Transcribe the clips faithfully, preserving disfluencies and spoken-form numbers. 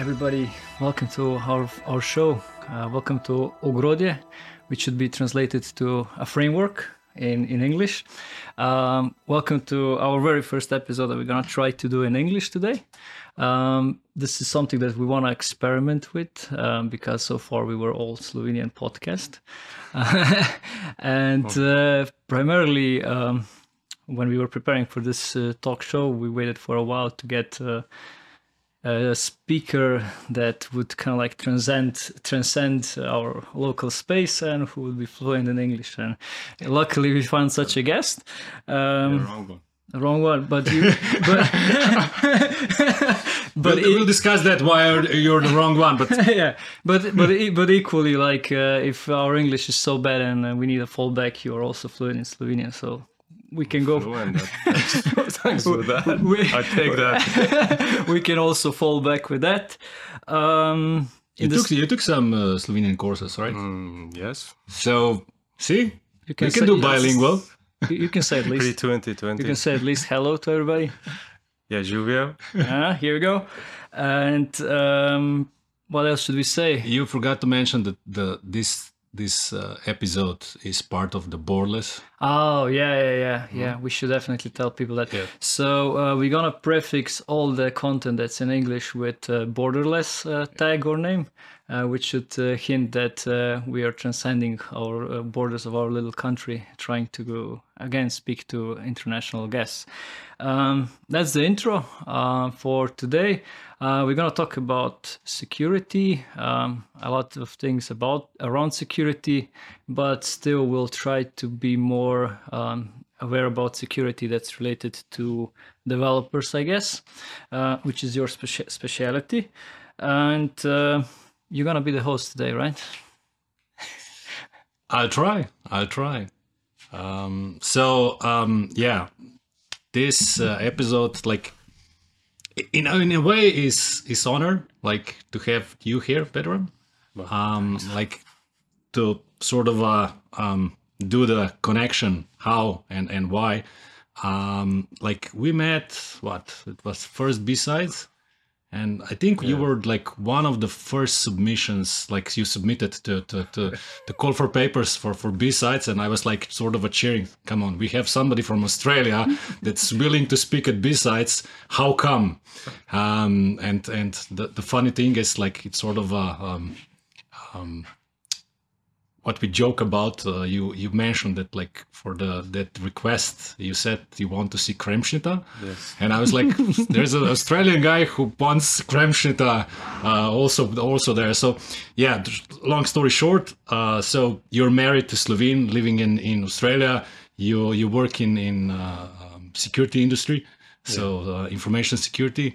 everybody. Welcome to our our show. Uh, welcome to Ogrodje, which should be translated to a framework in, in English. Um, welcome to our very first episode that we're going to try to do in English today. Um, this is something that we want to experiment with um, because so far we were all Slovenian podcast. and uh, primarily um, when we were preparing for this uh, talk show, we waited for a while to get uh, a speaker that would kind of like transcend transcend our local space and who would be fluent in English. And luckily we found such a guest. Um, the wrong one. The wrong one, but you. But, but we'll, we'll discuss that why you're the wrong one. But yeah, but but but equally, like uh, if our English is so bad and uh, we need a fallback, you are also fluent in Slovenian, so. We can go. Fluent, that, thanks for that. We, I take that. We can also fall back with that. Um, you, took, you took some uh, Slovenian courses, right? Mm, yes. So, see? You can, you can do yes. bilingual. You, you can say at least. Pre twenty twenty. You can say at least hello to everybody. Yeah, Juvia. Ah, here we go. And um, what else should we say? You forgot to mention that the this this uh, episode is part of the Borderless. Oh, yeah, yeah, yeah, yeah. We should definitely tell people that. Yeah. So uh, we're going to prefix all the content that's in English with uh, Borderless uh, tag or name, uh, which should uh, hint that uh, we are transcending our uh, borders of our little country, trying to go, again, speak to international guests. Um, that's the intro uh, for today. Uh, we're going to talk about security, um, a lot of things about around security, but still we'll try to be more um, aware about security that's related to developers, I guess, uh, which is your speci- specialty. And uh, you're going to be the host today, right? I'll try. I'll try. Um, so, um, yeah, this uh, episode, like, in in a way, is is honor, like to have you here, Pedro. Um, like to sort of uh, um, do the connection, how and and why. Um, like we met, what it was first B-sides. And I think yeah. you were like one of the first submissions, like you submitted to to to, to call for papers for, for B-sides, and I was like sort of a cheering. Come on, we have somebody from Australia that's willing to speak at B-sides. How come? Um, and and the, the funny thing is like it's sort of a um, um, what we joke about. Uh, you you mentioned that like for the that request you said you want to see Kremšnita. Yes. And I was like, there's an Australian guy who wants Kremšnita uh, also also there. So yeah, long story short, uh, so you're married to Slovene, living in, in Australia. You you work in in uh, um, security industry, so yeah. uh, information security.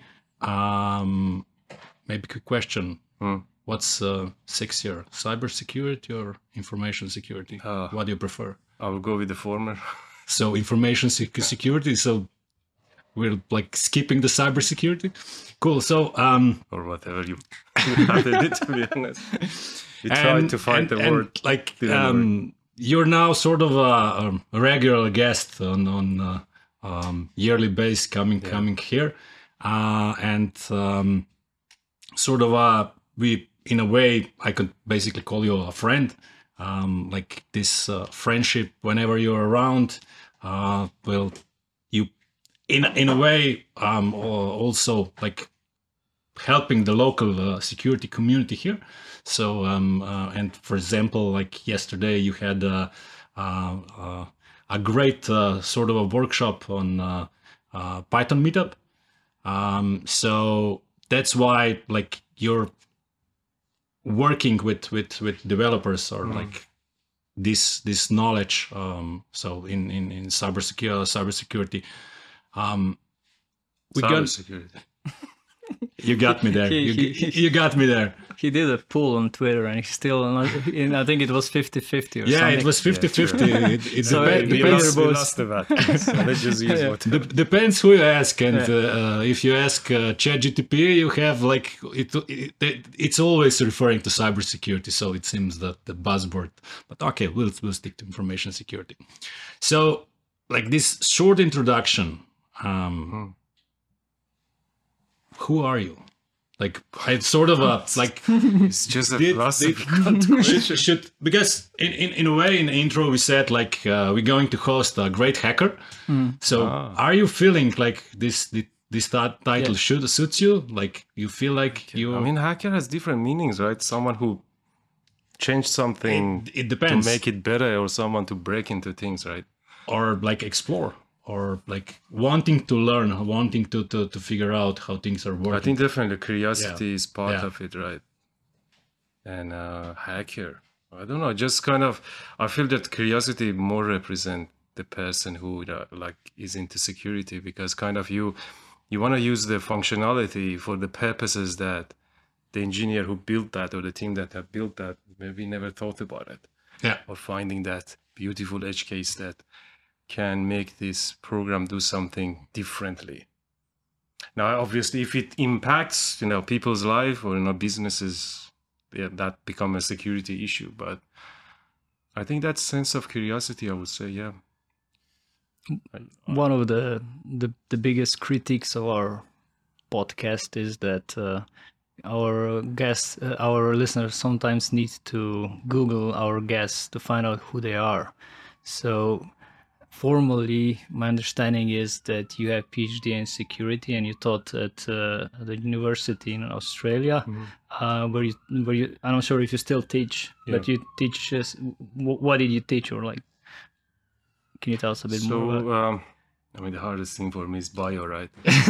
Um, maybe quick question. Hmm. What's uh, sexier, cybersecurity or information security? Uh, what do you prefer? I will go with the former. So information sec- security. So we're like skipping the cybersecurity. Cool. So um, or whatever you did, to be honest. You tried to find and, the and word. Like um, you're now sort of a, a regular guest on on uh, um, yearly base coming yeah. coming here, uh, and um, sort of a we. In a way, I could basically call you a friend. Um, like this uh, friendship, whenever you're around, uh, well, you, in in a way, um, also like helping the local uh, security community here. So, um, uh, and for example, like yesterday, you had uh, uh, uh, a great uh, sort of a workshop on uh, uh, Python meetup. Um, so that's why, like, you're working with with with developers or mm. like this this knowledge um so in in in cybersecurity cybersecurity um we cybersecurity. got you got me there he, you, he, you got me there he did a poll on Twitter and he's still not, in, I think it was fifty fifty or yeah something. It was fifty fifty. Yeah, it, it so depends, we, depends, lost, we lost the bat. So let's just use yeah. what De- depends who you ask, and yeah. uh, if you ask uh, ChatGPT, you have like it, it. It's always referring to cybersecurity, so it seems that the buzzword. But okay, we'll we'll stick to information security. So, like this short introduction. Um, hmm. Who are you? Like it's sort of a like It's just a did, philosophical did, should, should because in, in, in a way in the intro we said like uh, we're going to host a great hacker. Mm. So Ah. are you feeling like this this, this title Yeah. should suits you? Like you feel like you? I mean, hacker has different meanings, right? Someone who changed something it, it to depends. make it better, or someone to break into things, right? Or like explore, or like wanting to learn, wanting to to, to figure out how things are working. I think definitely curiosity Yeah. is part Yeah. of it, right? And uh, hacker, I don't know, just kind of, I feel that curiosity more represent the person who uh, like is into security, because kind of you, you want to use the functionality for the purposes that the engineer who built that or the team that have built that maybe never thought about it, Yeah. or finding that beautiful edge case that can make this program do something differently. Now, obviously, if it impacts, you know, people's life or, you know, businesses, yeah, that become a security issue. But I think that sense of curiosity, I would say, yeah. One of the, the the biggest critiques of our podcast is that uh, our guests, uh, our listeners sometimes need to Google our guests to find out who they are. So formally, my understanding is that you have PhD in security and you taught at uh, the university in Australia, Mhm. uh, where you, where you, I'm not sure if you still teach, but you teach, us, w- what did you teach, or like, can you tell us a bit more about So, um, I mean, the hardest thing for me is bio, right?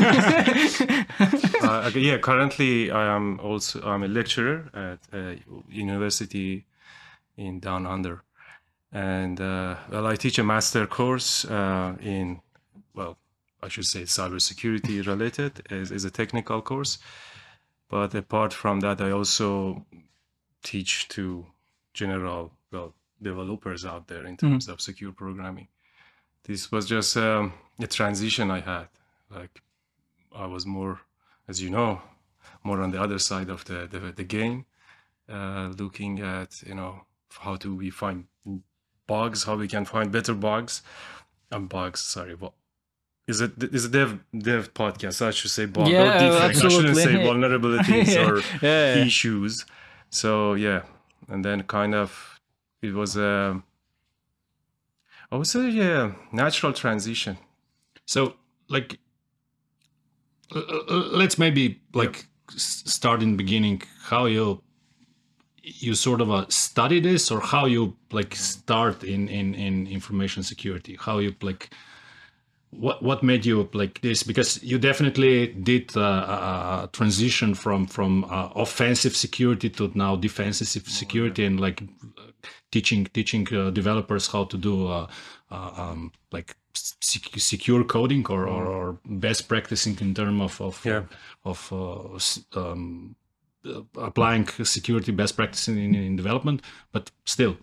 uh, okay, yeah, currently I am also, I'm a lecturer at a university in Down Under. And, uh, well, I teach a master course uh, in, well, I should say cybersecurity related, is, is a technical course. But apart from that, I also teach to general, well, developers out there in terms of secure programming. This was just um, a transition I had. Like, I was more, as you know, more on the other side of the, the, the game, uh, looking at, you know, how do we find bugs, how we can find better bugs. Um, bugs, sorry, what? Is it is a dev dev podcast? I should say bug, Yeah, not defects. I shouldn't say absolutely. vulnerabilities Yeah, or yeah, yeah. issues. So yeah, and then kind of it was a, I would say, yeah, natural transition. So like, uh, uh, let's maybe like s- start in the beginning. How you you sort of uh, study this, or how you like start in in in information security? How you like? What what made you like this? Because you definitely did uh, a, a transition from from uh, offensive security to now defensive security, and like teaching teaching uh, developers how to do uh, uh, um, like sec- secure coding, or, or, or best practicing in terms of of Yeah. of uh, s- um, uh, applying security best practices in, in development, but still.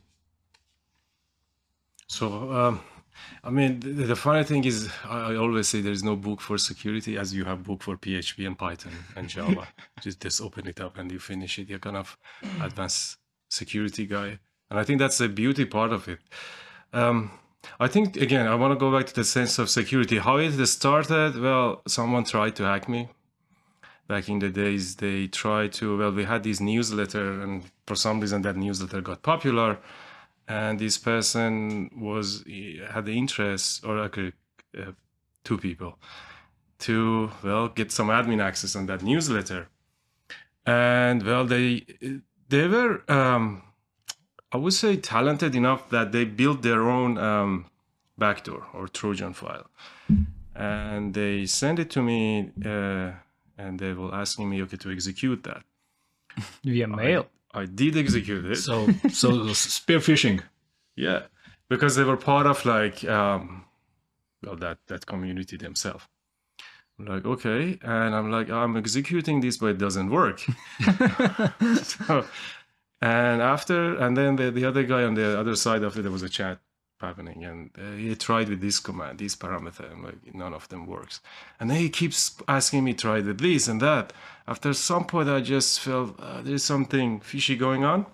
So, um, I mean, the, the funny thing is, I, I always say there is no book for security, as you have book for P H P and Python and Java. just just open it up and you finish it. You're kind of advanced security guy, and I think that's the beauty part of it. Um, I think again, I want to go back to the sense of security. How it started? Well, someone tried to hack me. Back in the days, they tried to. Well, we had this newsletter, and for some reason, that newsletter got popular. And this person was had the interest, or okay, uh, two people, to well get some admin access on that newsletter, and well they they were um, I would say talented enough that they built their own um, backdoor or Trojan file, and they sent it to me, uh, and they were asking me okay to execute that. Via mail. I did execute it. So so spear phishing. Yeah, because they were part of like um, well that that community themselves. I'm like, okay, and I'm like, I'm executing this, but it doesn't work. so, and after, and then the, the other guy on the other side of it, there was a chat happening, and uh, he tried with this command, this parameter, and like none of them works. And then he keeps asking me, try with this and that. After some point, I just felt uh, there's something fishy going on.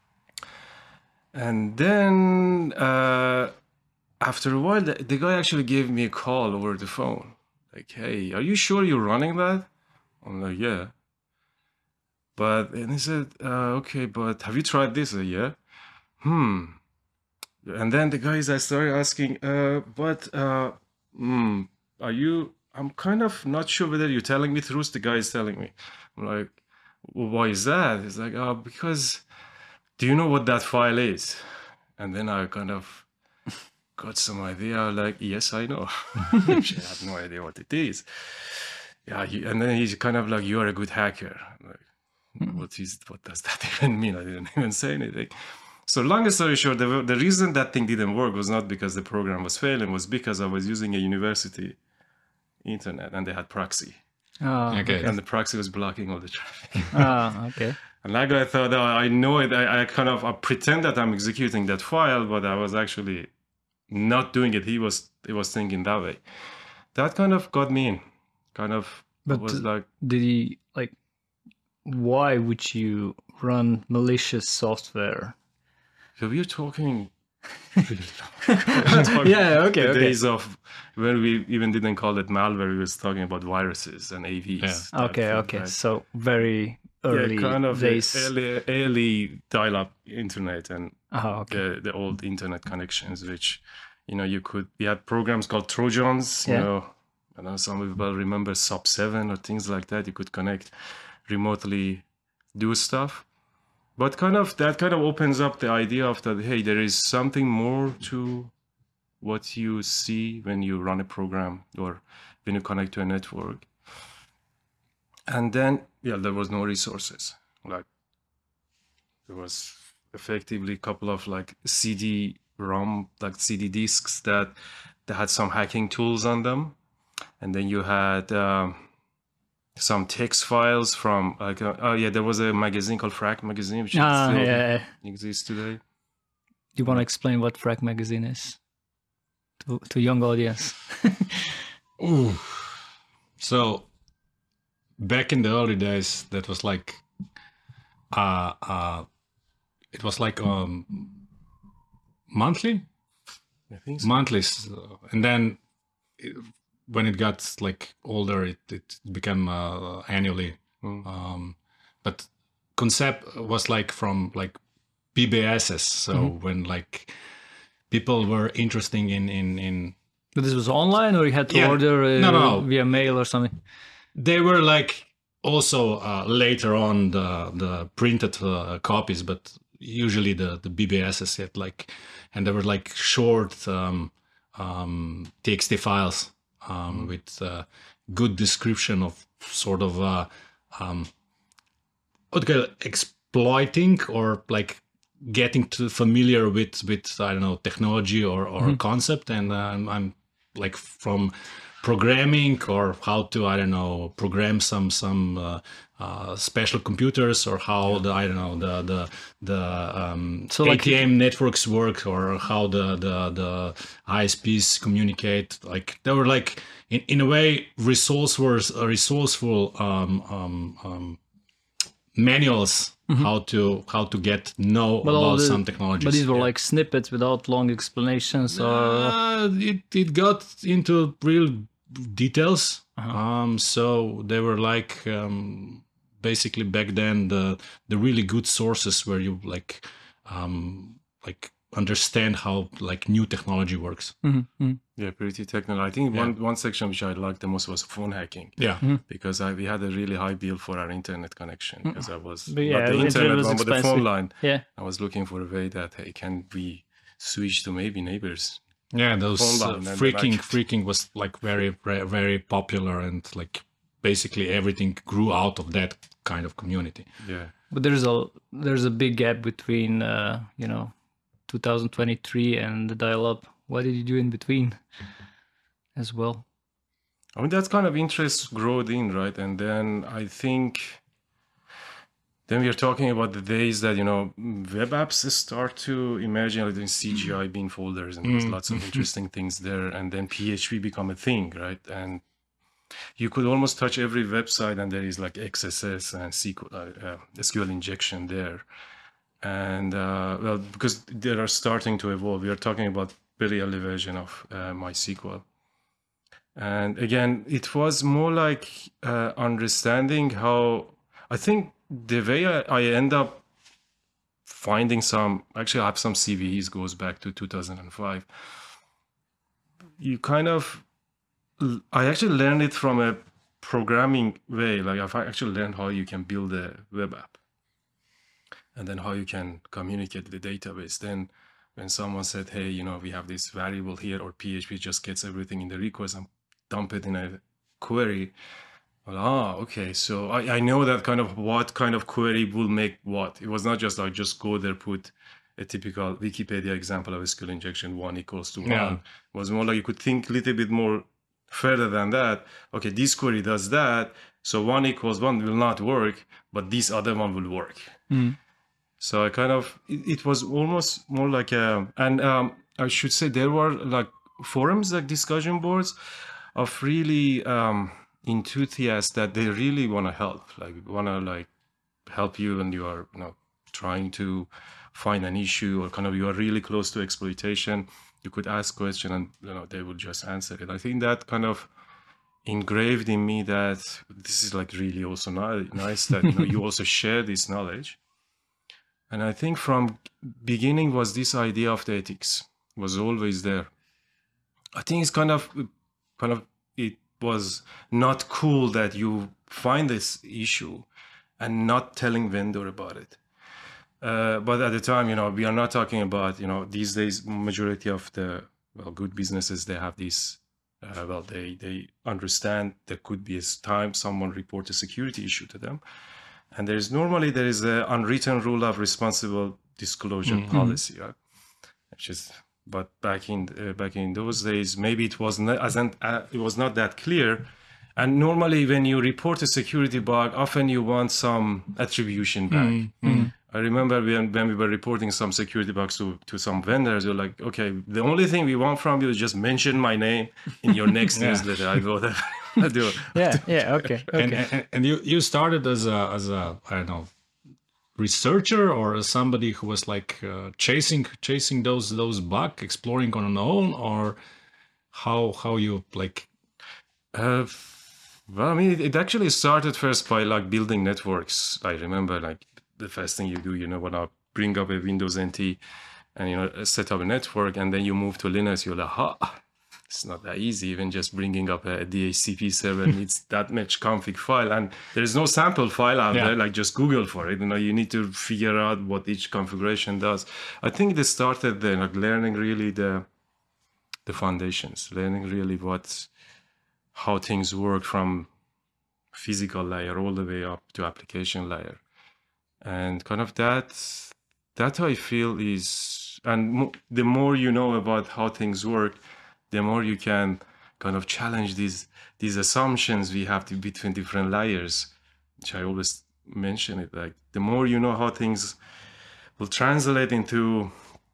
And then uh, after a while, the, the guy actually gave me a call over the phone. Like, hey, are you sure you're running that? I'm like, yeah. But and he said, uh, okay, but have you tried this? I said, yeah. Hmm. And then the guys, I started asking, uh, but uh, hmm, are you? I'm kind of not sure whether you're telling me truth. The guy is telling me. I'm like, well, why is that? He's like, oh, because do you know what that file is? And then I kind of got some idea. Like, yes, I know. I had no idea what it is. Yeah, he, and then he's kind of like, you are a good hacker. I'm like, what is? What does that even mean? I didn't even say anything. So long story short, the, the reason that thing didn't work was not because the program was failing, was because I was using a university internet and they had proxy. Oh, Okay. And the proxy was blocking all the traffic. Ah, okay. And like I thought, oh, I know it. I, I kind of I pretend that I'm executing that file, but I was actually not doing it. He was he was thinking that way. That kind of got me in. Kind of But was like, did he like? Why would you run malicious software? so we're talking really long ago. We're talking Yeah, okay, the okay. days of when we even didn't call it malware. We was talking about viruses and A Vs. Yeah. type Okay, thing, okay. right? So very early yeah, kind of days. early, early dial-up internet and Oh, okay. the, the old internet connections, which, you know, you could, we had programs called Trojans, you Yeah. know, I know some people remember Sub seven or things like that. You could connect remotely, do stuff. But kind of, that kind of opens up the idea of that, hey, there is something more to what you see when you run a program or when you connect to a network. And then, yeah, there was no resources. Like, there was effectively a couple of like C D ROM, like C D disks that, that had some hacking tools on them. And then you had um, some text files from like, uh, oh yeah, there was a magazine called Frack Magazine, which Ah, still yeah. exists today. Do you want to explain what Frack Magazine is to to young audience? Ooh. So back in the early days, that was like, uh, uh, it was like um, monthly, I think so. monthly, so- and then it, when it got like older, it it became uh, annually. Mm. Um, but concept was like from like B B Ss. So when like people were interested in in in But this was online, or you had to Yeah. order uh, No, no, no. via mail or something? they were like also uh, later on the the printed uh, copies, but usually the the B B Ss had like, and they were like short um, um, T X T files um, with uh, good description of sort of uh, um, what do you call it, exploiting or like getting to familiar with with I don't know technology or or concept, and um, I'm like from programming or how to I don't know program some some uh, uh, special computers or how the I don't know the the the um, So, like, A T M networks work or how the the the I S Ps communicate. Like they were like in, in a way resourceful resourceful um, um, um, manuals how to how to get know But all about the- some technologies. But these were like snippets without long explanations, or Uh, it it got into real details. Um, so they were like um, basically back then the the really good sources where you like um, like understand how like new technology works. Mhm, mhm. Yeah, pretty technical. I think one, one section which I liked the most was phone hacking. Yeah. Because I, we had a really high bill for our internet connection because I was But yeah, not the it- it internet was one, but the expensive. phone line. yeah. I was looking for a way that, hey, can we switch to maybe neighbors? Yeah, those Phone uh, line, and freaking like- freaking was like very very very popular, and like basically everything grew out of that kind of community. Yeah. But there's a there's a big gap between uh, you know two thousand twenty-three and the dial-up. What did you do in between as well? I mean, that kind of interest growed in, right? And then I think then we are talking about the days that, you know, web apps start to emerge, like in C G I bin folders, and there's lots of interesting things there. And then P H P become a thing, right? And you could almost touch every website and there is like X S S and S Q L, uh, uh, S Q L injection there. And uh, well, because they are starting to evolve, we are talking about very early version of uh, MySQL. And again, it was more like uh, understanding how, I think the way I, I end up finding some, actually I have some C V Es, goes back to two thousand five. You kind of, I actually learned it from a programming way. Like I've actually learned how you can build a web app and then how you can communicate with the database. Then when someone said, hey, you know, we have this variable here, or P H P just gets everything in the request and dump it in a query. Well, ah, okay. So I, I know that kind of what kind of query will make what. It was not just like just go there, put a typical Wikipedia example of S Q L injection, one equals to Yeah. one. It was more like you could think a little bit more further than that. Okay, this query does that. So one equals one will not work, but this other one will work. Mm. So I kind of, it, it was almost more like a, and um, I should say there were like forums, like discussion boards of really um, enthusiasts that they really want to help, like want to like help you when you are, you know, trying to find an issue or kind of you are really close to exploitation. You could ask question and, you know, they will just answer it. I think that kind of engraved in me that this is like really also nice that, you know, you also share this knowledge. And I think from beginning was this idea of the ethics was always there. I think it's kind of, kind of, it was not cool that you find this issue and not telling vendor about it. Uh, but at the time, you know, we are not talking about, you know, these days, majority of the, well, good businesses, they have this, uh, well, they, they understand there could be a time someone report a security issue to them. And there's normally, there is an unwritten rule of responsible disclosure mm-hmm. policy, right? Which is, but back in uh, back in those days, maybe it was not, asn't, uh, it was not that clear. And normally when you report a security bug, often you want some attribution back. Mm-hmm. I remember when, when we were reporting some security bugs to, to some vendors, you're like, okay, the only thing we want from you is just mention my name in your next yeah. newsletter. I go there. I do. Yeah, yeah, okay. okay. And, and, and you, you started as a, as a, I don't know, researcher or as somebody who was like uh, chasing chasing those those bugs, exploring on their own, or how how you like? Uh, well, I mean, it, it actually started first by like building networks. I remember like the first thing you do, you know, when I bring up a Windows N T and, you know, set up a network and then you move to Linux, you're like, ha, it's not that easy. Even just bringing up a D H C P server needs that much config file. And there's no sample file out yeah. there, like just Google for it. You know, you need to figure out what each configuration does. I think this started then, like learning really the, the foundations, learning really what, how things work from physical layer all the way up to application layer. And kind of that, that I feel is, and mo- the more you know about how things work, the more you can kind of challenge these these assumptions we have to, between different layers, which I always mention it, like the more you know how things will translate into,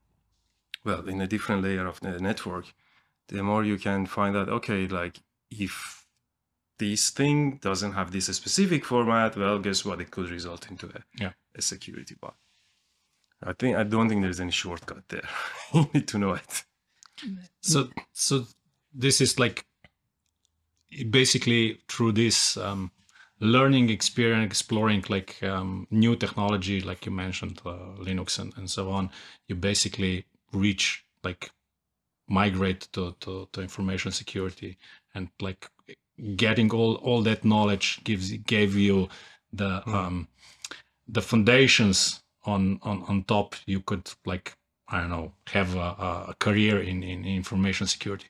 well, in a different layer of the network, the more you can find out, okay, like if this thing doesn't have this specific format, well, guess what? It could result into a, yeah. a security bug. I think I don't think there's any shortcut there. You need to know it. So, so this is like basically through this um, learning experience, exploring like um, new technology, like you mentioned, uh, Linux and, and so on. You basically reach like migrate to, to, to information security, and like getting all, all that knowledge gives gave you the mm. um, the foundations on, on on top. You could like, I don't know, have a, a career in, in information security.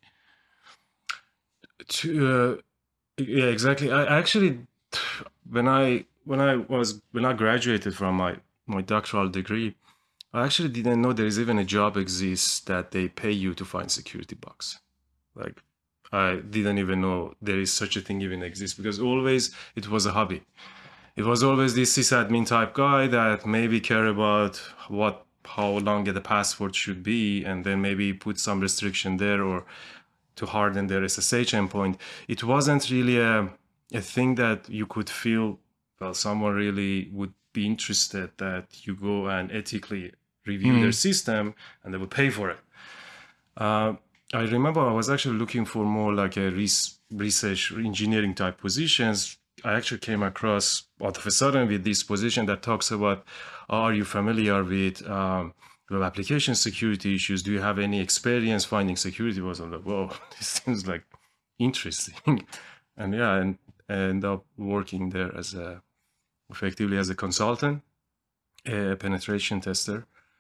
To, uh, yeah, exactly. I actually, when I when I was when I graduated from my, my doctoral degree, I actually didn't know there is even a job exists that they pay you to find security bugs. Like, I didn't even know there is such a thing even exists, because always it was a hobby. It was always this sysadmin type guy that maybe care about what, how long the password should be, and then maybe put some restriction there or to harden their S S H endpoint. It wasn't really a, a thing that you could feel, well, someone really would be interested that you go and ethically review mm. their system and they would pay for it. Uh, I remember I was actually looking for more like a res- research engineering type positions I actually came across all of a sudden with this position that talks about, are you familiar with um, web application security issues? Do you have any experience finding security? I was like, whoa, this seems like interesting. And yeah, and I ended up working there as a, effectively as a consultant, a penetration tester.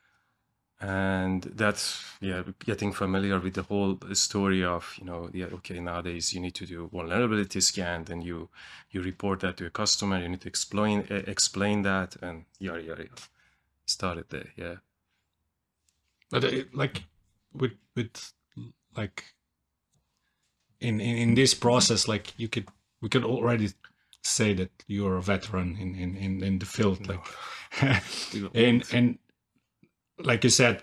And that's, yeah, getting familiar with the whole story of, you know, yeah, okay, nowadays you need to do vulnerability scan, and you you report that to a customer, you need to explain uh, explain that, and yada yada yada. Started there, yeah. But uh, like with with like in, in in this process, like you could we could already say that you're a veteran in in in, in the field, like and and. Like you said,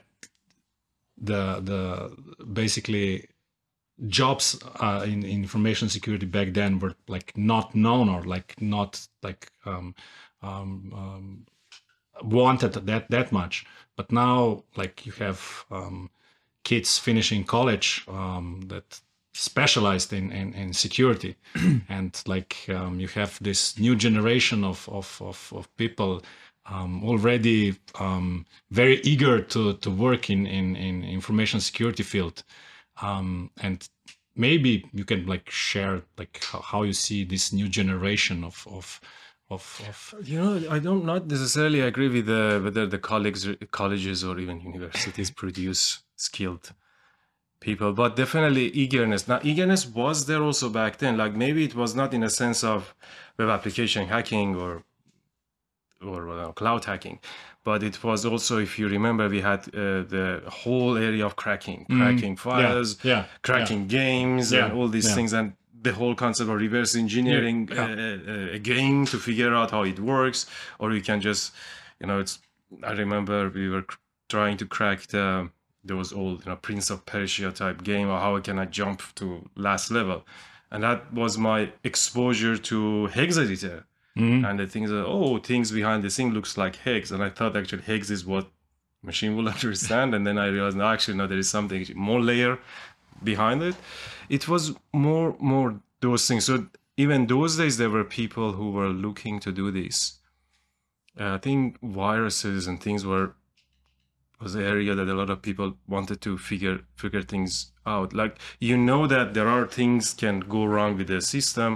the the basically jobs uh, in, in information security back then were like not known, or like not like um, um, um, wanted that that much. But now, like, you have um, kids finishing college um, that specialized in in, in security, and like um, you have this new generation of of of, of people. Um, already um, very eager to, to work in, in, in information security field. Um, and maybe you can like share like how, how you see this new generation of, of, of, of... You know, I don't not necessarily agree with the, whether the colleagues, colleges or even universities produce skilled people, but definitely eagerness. Now, eagerness was there also back then. Like maybe it was not in a sense of web application hacking or or uh, cloud hacking, but it was also, if you remember, we had uh, the whole area of cracking, mm. cracking files, yeah, yeah, cracking yeah. games, yeah, and all these yeah. things, and the whole concept of reverse engineering yeah. uh, uh, a game to figure out how it works, or you can just, you know, it's. I remember we were cr- trying to crack the those old, you know, Prince of Persia type game, or how can I jump to last level, and that was my exposure to hex editor. Mm-hmm. And the things are, oh, things behind the scene looks like hex. And I thought actually hex is what machine will understand. And then I realized, no, actually, no, there is something more layer behind it. It was more, more those things. So even those days, there were people who were looking to do this. Uh, I think viruses and things were, was the area that a lot of people wanted to figure, figure things out. Like, you know that there are things can go wrong with the system.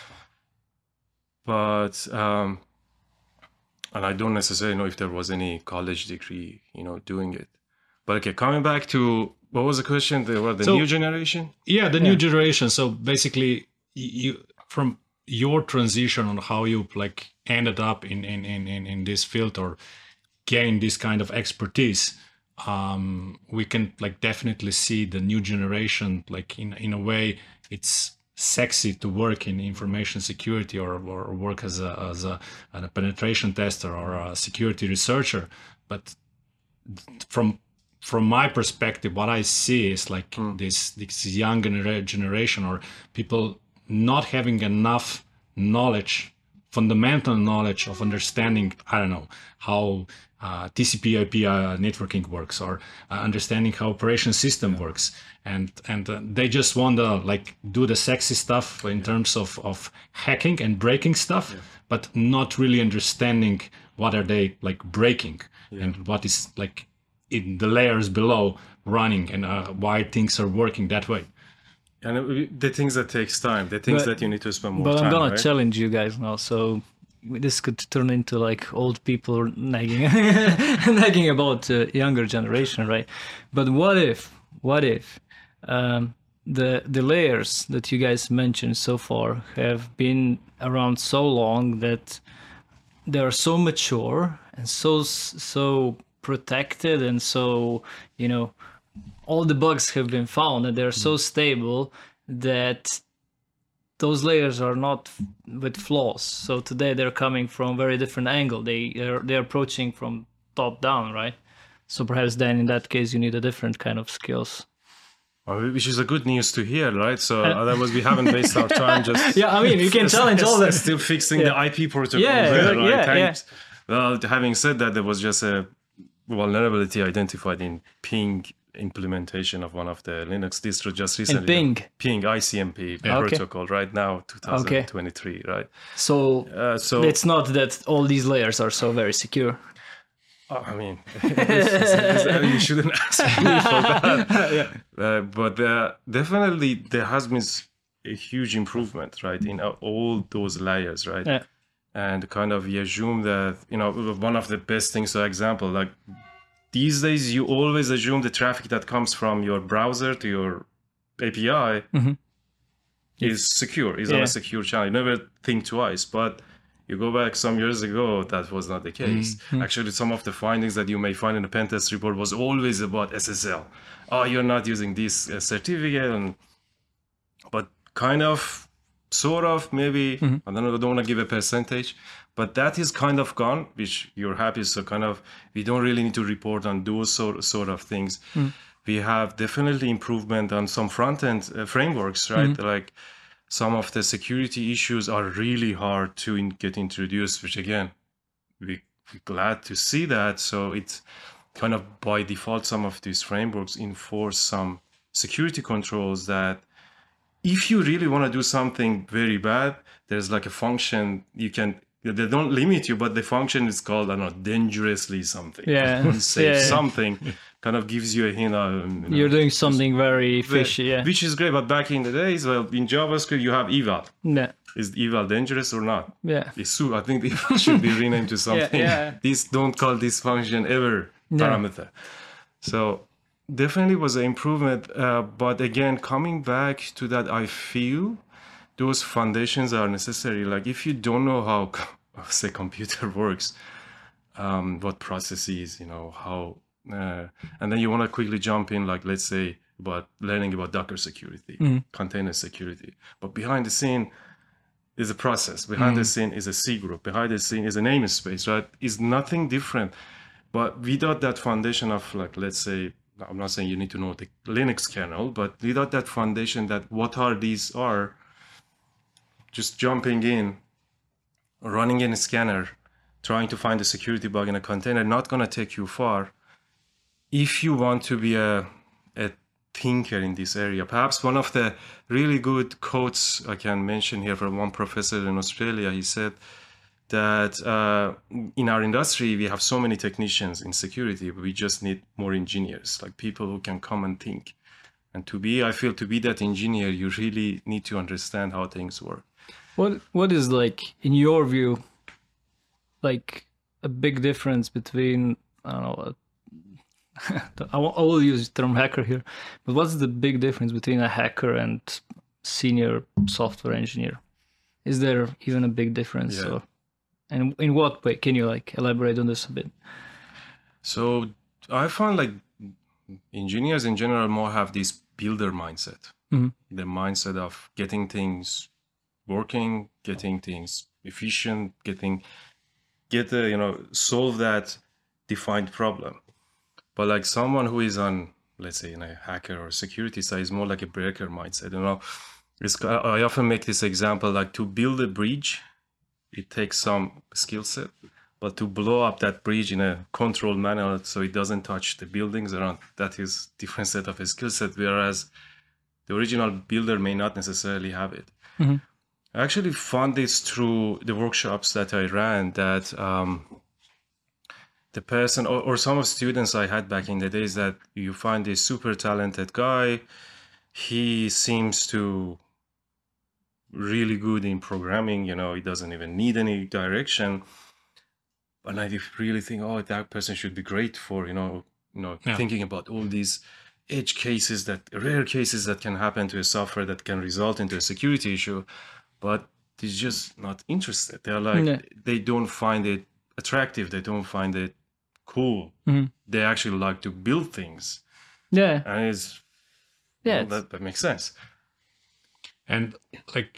But, um, and I don't necessarily know if there was any college degree, you know, doing it. But okay, coming back to, what was the question? The, what, the so, new generation? Yeah, the yeah. new generation. So basically, you from your transition on how you like ended up in, in, in, in, in this field or gain this kind of expertise, um, we can like definitely see the new generation, like in, in a way, it's sexy to work in information security or, or work as a as a, a penetration tester or a security researcher. But from from my perspective, what I see is like mm. this this young generation or people not having enough knowledge, fundamental knowledge of understanding, I don't know, how uh, T C P I P uh, networking works, or uh, understanding how operation system yeah. works. And and uh, they just want to like do the sexy stuff in yeah. terms of, of hacking and breaking stuff, yeah. but not really understanding what are they like breaking yeah. and what is like in the layers below running and uh, why things are working that way. And the things that takes time, the things but, that you need to spend more but time. But I'm gonna right? challenge you guys now. So this could turn into like old people nagging, nagging about uh, younger generation, right? But what if, what if um, the the layers that you guys mentioned so far have been around so long that they are so mature and so so protected and so, you know, all the bugs have been found and they're so stable that those layers are not with flaws. So today they're coming from very different angle. They are they're approaching from top down, right? So perhaps then in that case you need a different kind of skills. Well, which is a good news to hear, right? So uh, otherwise we haven't wasted our time just yeah. I mean, you can challenge all that. Still fixing yeah. the I P protocol. Yeah, there, right? yeah, yeah. Well, having said that, there was just a vulnerability identified in ping implementation of one of the Linux distro just recently. Ping. Ping, I C M P Yeah. Okay. protocol right now, twenty twenty-three, right? So, Uh, so it's not that all these layers are so very secure. Uh, I mean, this, this, this, you shouldn't ask me for that. yeah. uh, but uh, definitely there has been a huge improvement, right, in uh, all those layers, right? Yeah. And kind of you assume that, you know, one of the best things, for example, like these days you always assume the traffic that comes from your browser to your A P I Mm-hmm. is secure, is Yeah. on a secure channel. You never think twice, but you go back some years ago, that was not the case. Mm-hmm. Actually, some of the findings that you may find in the pen test report was always about S S L. Oh, you're not using this uh, certificate, and but kind of, sort of, maybe, Mm-hmm. I don't know, I don't want to give a percentage, but that is kind of gone, which you're happy. So kind of, we don't really need to report on those sort, sort of things. Mm-hmm. We have definitely improvement on some front-end uh, frameworks, right? Mm-hmm. Like, some of the security issues are really hard to in, get introduced, which again, we, we're glad to see that. So it's kind of by default, some of these frameworks enforce some security controls that if you really want to do something very bad, there's like a function you can, they don't limit you, but the function is called, I don't know, dangerously something. Yeah. Say Yeah. something kind of gives you a hint. Um, you know, You're doing something very fishy, yeah. which is great, but back in the days, well, in JavaScript you have eval. Yeah. Is eval dangerous or not? Yeah. It's so, I think the eval should be renamed to something. yeah. This don't call this function ever parameter. So definitely was an improvement. Uh, but again, coming back to that, I feel those foundations are necessary. Like if you don't know how, say, computer works, um, what processes, you know, how. Uh, and then you want to quickly jump in, like, let's say, about learning about Docker security, mm-hmm. container security. But behind the scene is a process. Behind mm-hmm. the scene is a C group. Behind the scene is a namespace, right? It's nothing different. But without that foundation of, like, let's say, I'm not saying you need to know the Linux kernel, but without that foundation that what are these are, just jumping in, running in a scanner, trying to find a security bug in a container, not going to take you far. If you want to be a, a thinker in this area, perhaps one of the really good quotes I can mention here from one professor in Australia, he said that uh, in our industry, we have so many technicians in security, but we just need more engineers, like people who can come and think. And to be, I feel to be that engineer, you really need to understand how things work. What What is, like, in your view, like a big difference between, I don't know, I will use the term hacker here, but what's the big difference between a hacker and senior software engineer? Is there even a big difference? Yeah. Or, and in what way? Can you, like, elaborate on this a bit? So I found, like, engineers in general more have this builder mindset, mm-hmm. the mindset of getting things working, getting things efficient, getting, get a, you know, solve that defined problem. But like someone who is on, let's say, in a hacker or security side, is more like a breaker mindset. You know, it's, I often make this example, like to build a bridge, it takes some skill set, but to blow up that bridge in a controlled manner so it doesn't touch the buildings around, that is different set of a skill set, whereas the original builder may not necessarily have it. Mm-hmm. I actually found this through the workshops that I ran, that um, the person or, or some of students I had back in the days, that you find this super talented guy, he seems to really good in programming, you know, he doesn't even need any direction. And I really think, oh, that person should be great for, you know, you know, yeah. thinking about all these edge cases, that rare cases that can happen to a software that can result into a security issue. But he's just not interested. They're like, no. They don't find it attractive. They don't find it cool. Mm-hmm. They actually like to build things. Yeah. And it's, yeah, well, it's... that, that makes sense. And like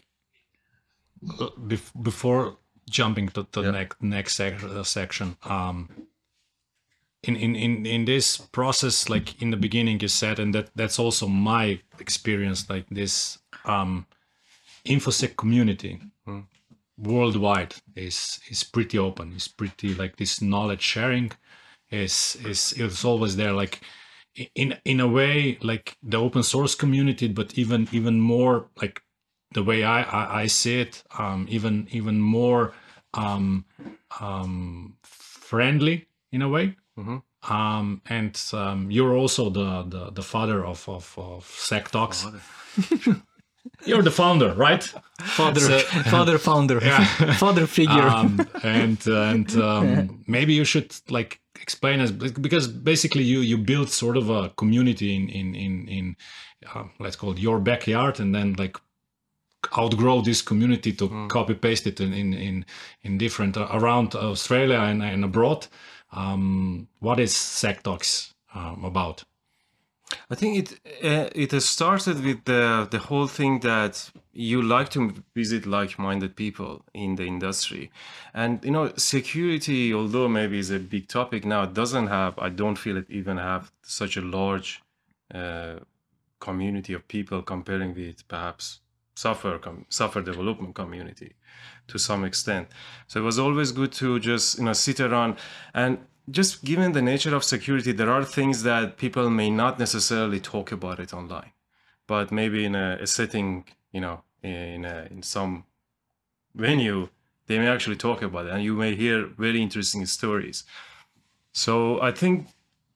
before jumping to the yeah. next next sec- uh, section, um, in, in, in, in this process, like in the beginning you said, and that, that's also my experience, like this um, InfoSec community mm. worldwide is is pretty open. It's pretty like this knowledge sharing is is it's always there. Like in in a way like the open source community, but even even more like the way I I, I see it, um, even even more um, um, friendly in a way. Mm-hmm. Um, and um, you're also the, the the father of of, of SecTalks. Father. You're the founder, right? Father, So- father, founder, Yeah. father figure. um, and and um, maybe you should like explain us, because basically you you build sort of a community in in in, in uh, let's call it your backyard, and then like outgrow this community to Mm. copy paste it in in in, in different uh, around Australia and, and abroad. Um, what is SecTalks um, about? I think it uh, it has started with the the whole thing that you like to visit like-minded people in the industry, and you know security, although maybe is a big topic now, it doesn't have. I don't feel it even have such a large uh, community of people comparing with perhaps software com- software development community to some extent. So it was always good to just you know sit around and. Just given the nature of security, there are things that people may not necessarily talk about it online, but maybe in a, a setting, you know, in a, in some venue, they may actually talk about it, and you may hear very interesting stories. So I think,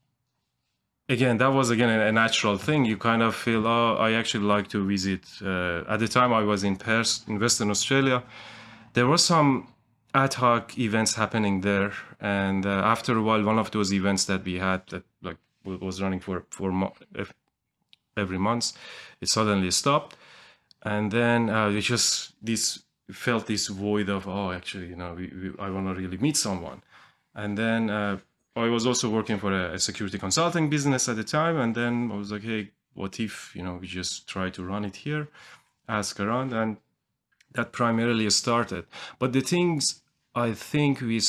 again, that was again a, a natural thing. You kind of feel, oh, I actually like to visit. Uh, at the time, I was in Perth, in Western Australia. There was some ad hoc events happening there, and uh, after a while, one of those events that we had that like was running for for mo- every month, it suddenly stopped, and then uh, we just this felt this void of oh, actually, you know, we, we, I want to really meet someone, and then uh, I was also working for a, a security consulting business at the time, and then I was like, hey, what if you know we just try to run it here, ask around, and that primarily started. But the things I think we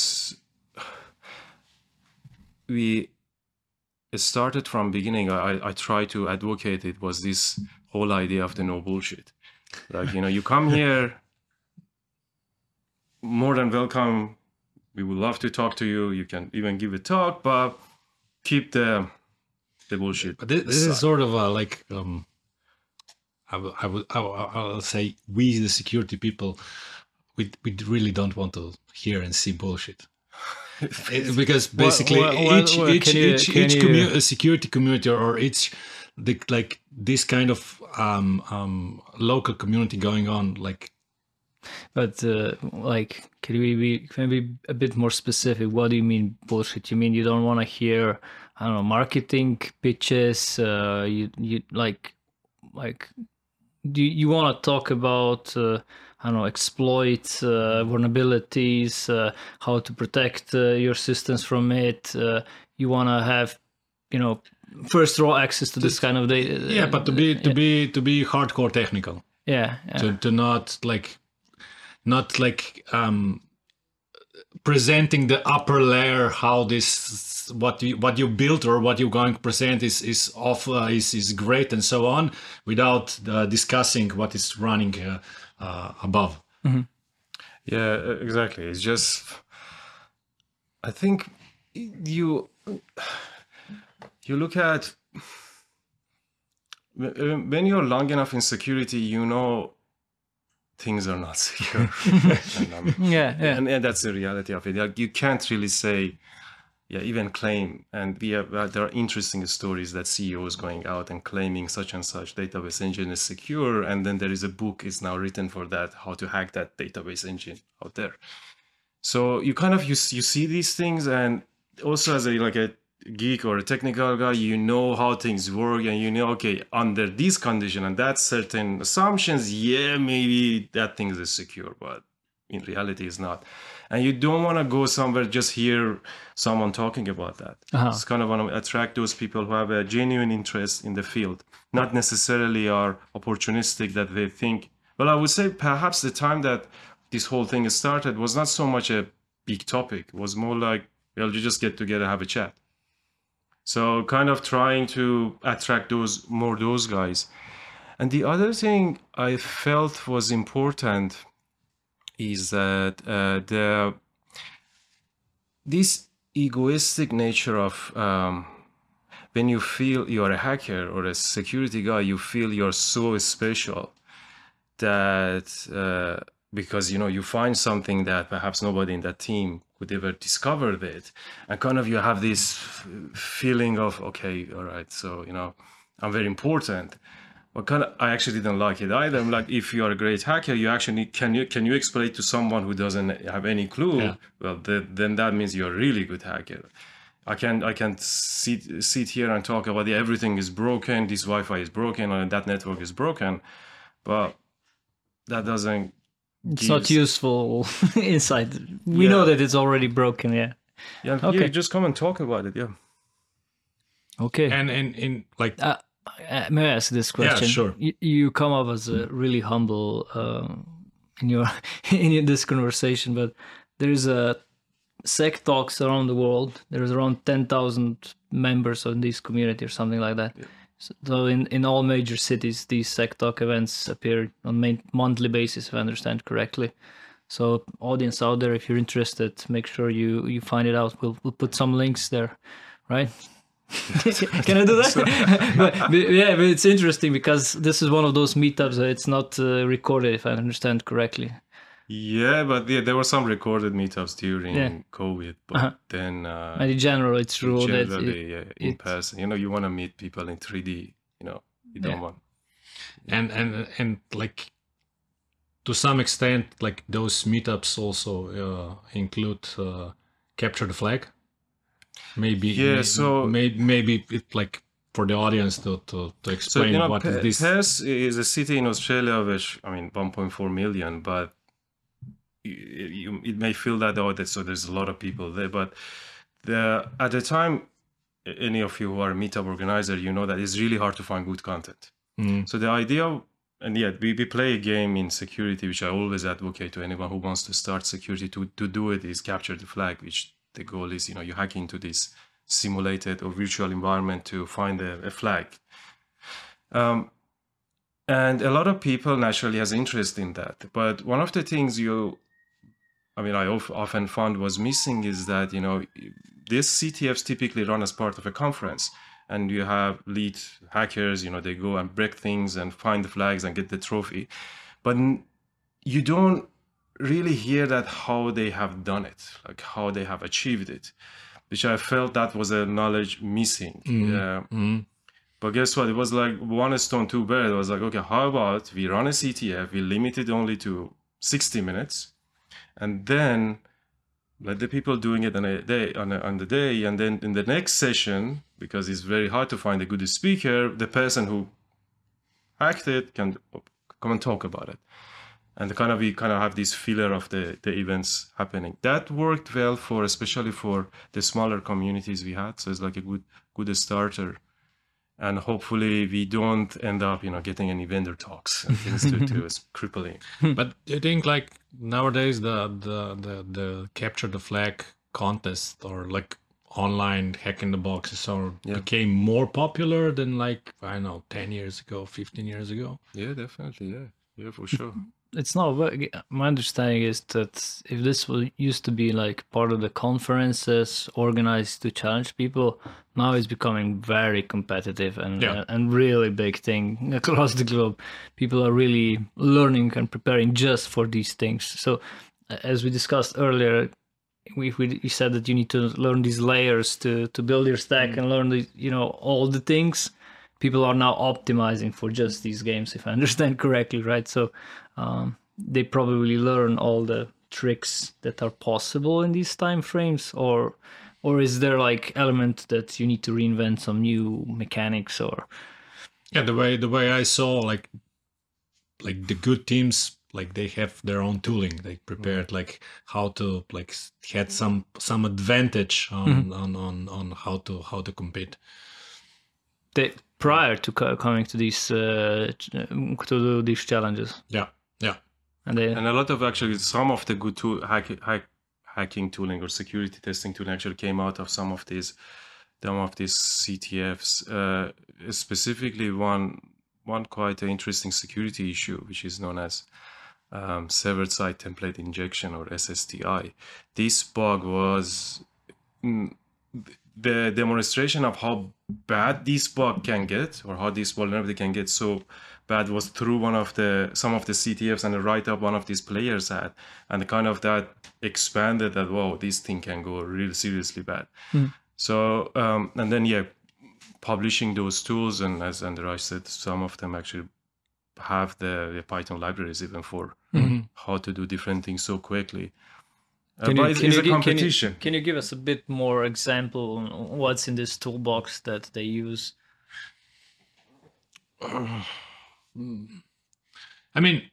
we started from beginning, I, I try to advocate it, was this whole idea of the no bullshit. Like, you know, you come here, more than welcome. We would love to talk to you. You can even give a talk, but keep the the bullshit. But this, this is sort of a, like um, I would I would I will I'll say we the security people, we we really don't want to hear and see bullshit. It- because basically well, well, each well, each can you- each, can each you- commu- security community or each the like this kind of um um local community going on like But uh, like, can we be can we be a bit more specific? What do you mean bullshit? You mean you don't want to hear, I don't know, marketing pitches? Uh, you you like like do you, you want to talk about uh, I don't know, exploit uh, vulnerabilities, uh, how to protect uh, your systems from it? Uh, you want to have, you know, first raw access to this kind of data. yeah, but to be to be to be hardcore technical, yeah, yeah. to to not like not like um presenting the upper layer how this what you what you built or what you're going to present is is off uh, is is great and so on without uh, discussing what is running uh, uh, above. Yeah, e- exactly. It's just, I think you you look at when when you're long enough in security, you know things are not secure, and, um, yeah, yeah. and, and that's the reality of it. Like, you can't really say, yeah, even claim. And we have uh, there are interesting stories that C E Os going out and claiming such and such database engine is secure, and then there is a book is now written for that, how to hack that database engine out there. So you kind of you you see these things, and also as a like a geek or a technical guy, you know how things work, and you know, okay, under this condition and that certain assumptions, yeah, maybe that thing is secure, but in reality it's not. And you don't want to go somewhere just hear someone talking about that. Uh-huh. It's kind of want to attract those people who have a genuine interest in the field, not necessarily are opportunistic that they think. Well, I would say perhaps the time that this whole thing started was not so much a big topic. It was more like, well, you just get together, have a chat. So kind of trying to attract those more those guys. And the other thing I felt was important is that uh, the this egoistic nature of um, when you feel you're a hacker or a security guy, you feel you're so special that uh, because you know you find something that perhaps nobody in that team could ever discover it, and kind of you have this feeling of okay, all right, so you know I'm very important. But kind of I actually didn't like it either. I'm like, if you're a great hacker, you actually can you can you explain to someone who doesn't have any clue? Yeah. Well, the, then that means you're a really good hacker. I can I can sit sit here and talk about the, everything is broken, this Wi-Fi is broken, or that network is broken, but that doesn't. It's not useful insight. We Yeah. know that it's already broken. Yeah. Yeah, Okay. yeah, just come and talk about it. Yeah. Okay. And in in like Uh, uh, may I ask this question? sure. You, you come up as a really humble uh, in your in this conversation, but there is a Sec Talks around the world. There's around ten thousand members of this community or something like that. So in, in all major cities, these Sec Talk events appear on main, monthly basis, if I understand correctly. So audience out there, if you're interested, make sure you, you find it out. We'll, we'll put some links there, right? Can I do that? but, but yeah, but it's interesting because this is one of those meetups that it's not uh, recorded, if I understand correctly. Yeah, but yeah, there were some recorded meetups during Yeah. COVID, but Uh-huh. then uh, And in general, it's true that generally, it, yeah, in it- person, you know, you want to meet people in three D, you know, you don't Yeah. want. and and and like to some extent like those meetups also uh, include uh, capture the flag. Maybe Yeah, may- so- may- maybe it like for the audience to to, to So, explain you know, what is Pe- this. Perth is a city in Australia, which, I mean, one point four million, but you, you, it may feel that, oh, that, so there's a lot of people there. But the at the time, any of you who are a meetup organizer, you know that it's really hard to find good content. Mm. So the idea, and yet we, we play a game in security, which I always advocate to anyone who wants to start security to, to do it, is capture the flag, which the goal is, you know, you hack into this simulated or virtual environment to find a, a flag. Um, and a lot of people naturally has interest in that. But one of the things you, I mean, I of, often found was missing is that, you know, these C T Fs typically run as part of a conference. And you have lead hackers, you know, they go and break things and find the flags and get the trophy. But n- you don't really hear that how they have done it, like how they have achieved it, which I felt that was a knowledge missing. Uh, Mm. but guess what? It was like one stone, two birds. It was like, okay, how about we run a C T F, we limit it only to sixty minutes, and then let the people doing it on a day on, a, on the day, and then in the next session, because it's very hard to find a good speaker, the person who hacked it can come and talk about it, and kind of we kind of have this filler of the the events happening. That worked well for, especially for the smaller communities we had. So it's like a good good starter. And hopefully we don't end up, you know, getting any vendor talks and things to, to it's crippling. But I think like nowadays the the the, the capture the flag contest or like online hack in the boxes or Yeah. became more popular than like I don't know ten years ago, fifteen years ago. Yeah, definitely. Yeah, yeah, for sure. it's not very- my understanding is that if this was used to be like part of the conferences organized to challenge people, now it's becoming very competitive and Yeah. uh, and really big thing across the globe. People are really learning and preparing just for these things. So uh, as we discussed earlier, we, we we said that you need to learn these layers to to build your stack and learn the, you know, all the things. People are now optimizing for just these games, if I understand correctly, right? So um, they probably learn all the tricks that are possible in these time frames, or or is there like element that you need to reinvent some new mechanics or? Yeah, the way the way I saw like like the good teams, like they have their own tooling. They prepared like how to like s- had some some advantage on on, on on how to how to compete. They, prior to co- coming to these uh, ch- to do these challenges, Yeah, yeah. and they And a lot of actually some of the good tool hack, hack, hacking tooling or security testing tooling actually came out of some of these some of these C T Fs. Uh, specifically, one one quite interesting security issue, which is known as um, severed site template injection or S S T I. This bug was mm, the demonstration of how bad this bug can get, or how this vulnerability can get so bad, was through one of the some of the C T Fs and the write-up one of these players had, and kind of that expanded that, wow, this thing can go really seriously bad. Mm. So um, and then yeah, publishing those tools, and as Andrej said, some of them actually have the, the Python libraries even for mm-hmm. how to do different things so quickly. Uh, Can but you, it's, can, it's you, a gi- can, you, competition. can you give us a bit more example on what's in this toolbox that they use? I mean,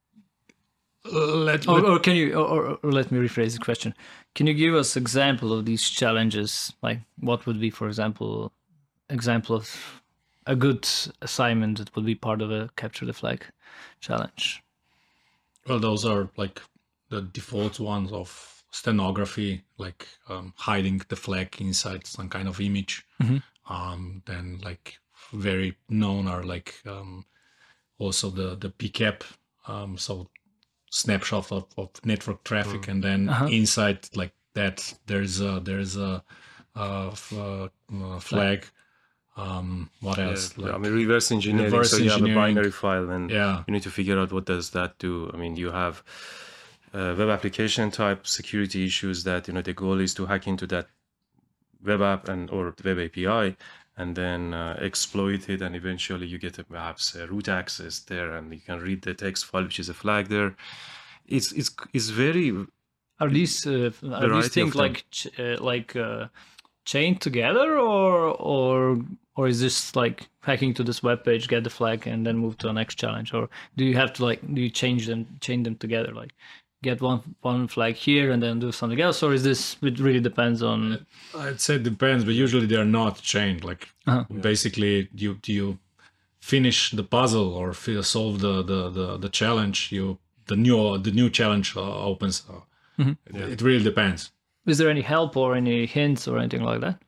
let, Or, let or can you, or, or let me rephrase the question. Can you give us example of these challenges? Like what would be, for example, example of a good assignment that would be part of a capture the flag challenge? well, those are like the default ones of stenography, like um, hiding the flag inside some kind of image. Mhm. Um, then like very known are like um, also the the P CAP, um, so snapshot of, of network traffic, and then Uh-huh. inside like that there's a there's a, a f- uh, uh, flag. Um, what Yeah, else? I Like, mean, reverse engineering. reverse so you have a engineering. binary file, and yeah, you need to figure out what does that do. I mean, you have uh, web application type security issues that, you know, the goal is to hack into that web app and or web A P I, and then uh, exploit it, and eventually you get a, perhaps a root access there, and you can read the text file, which is a flag there. It's it's it's very Are these uh, are Variety these of things them. like ch- uh, like uh, chained together, or or or is this like hacking to this web page, get the flag, and then move to the next challenge? Or do you have to like do you change them chain them together, like get one one flag here and then do something else? Or is this, it really depends on? I'd say it depends, but usually they are not chained. Like Uh-huh. basically, you you finish the puzzle or fi- solve the, the the the challenge. You the new the new challenge uh, opens. Uh, Mhm. it, it really depends. Is there any help or any hints or anything like that?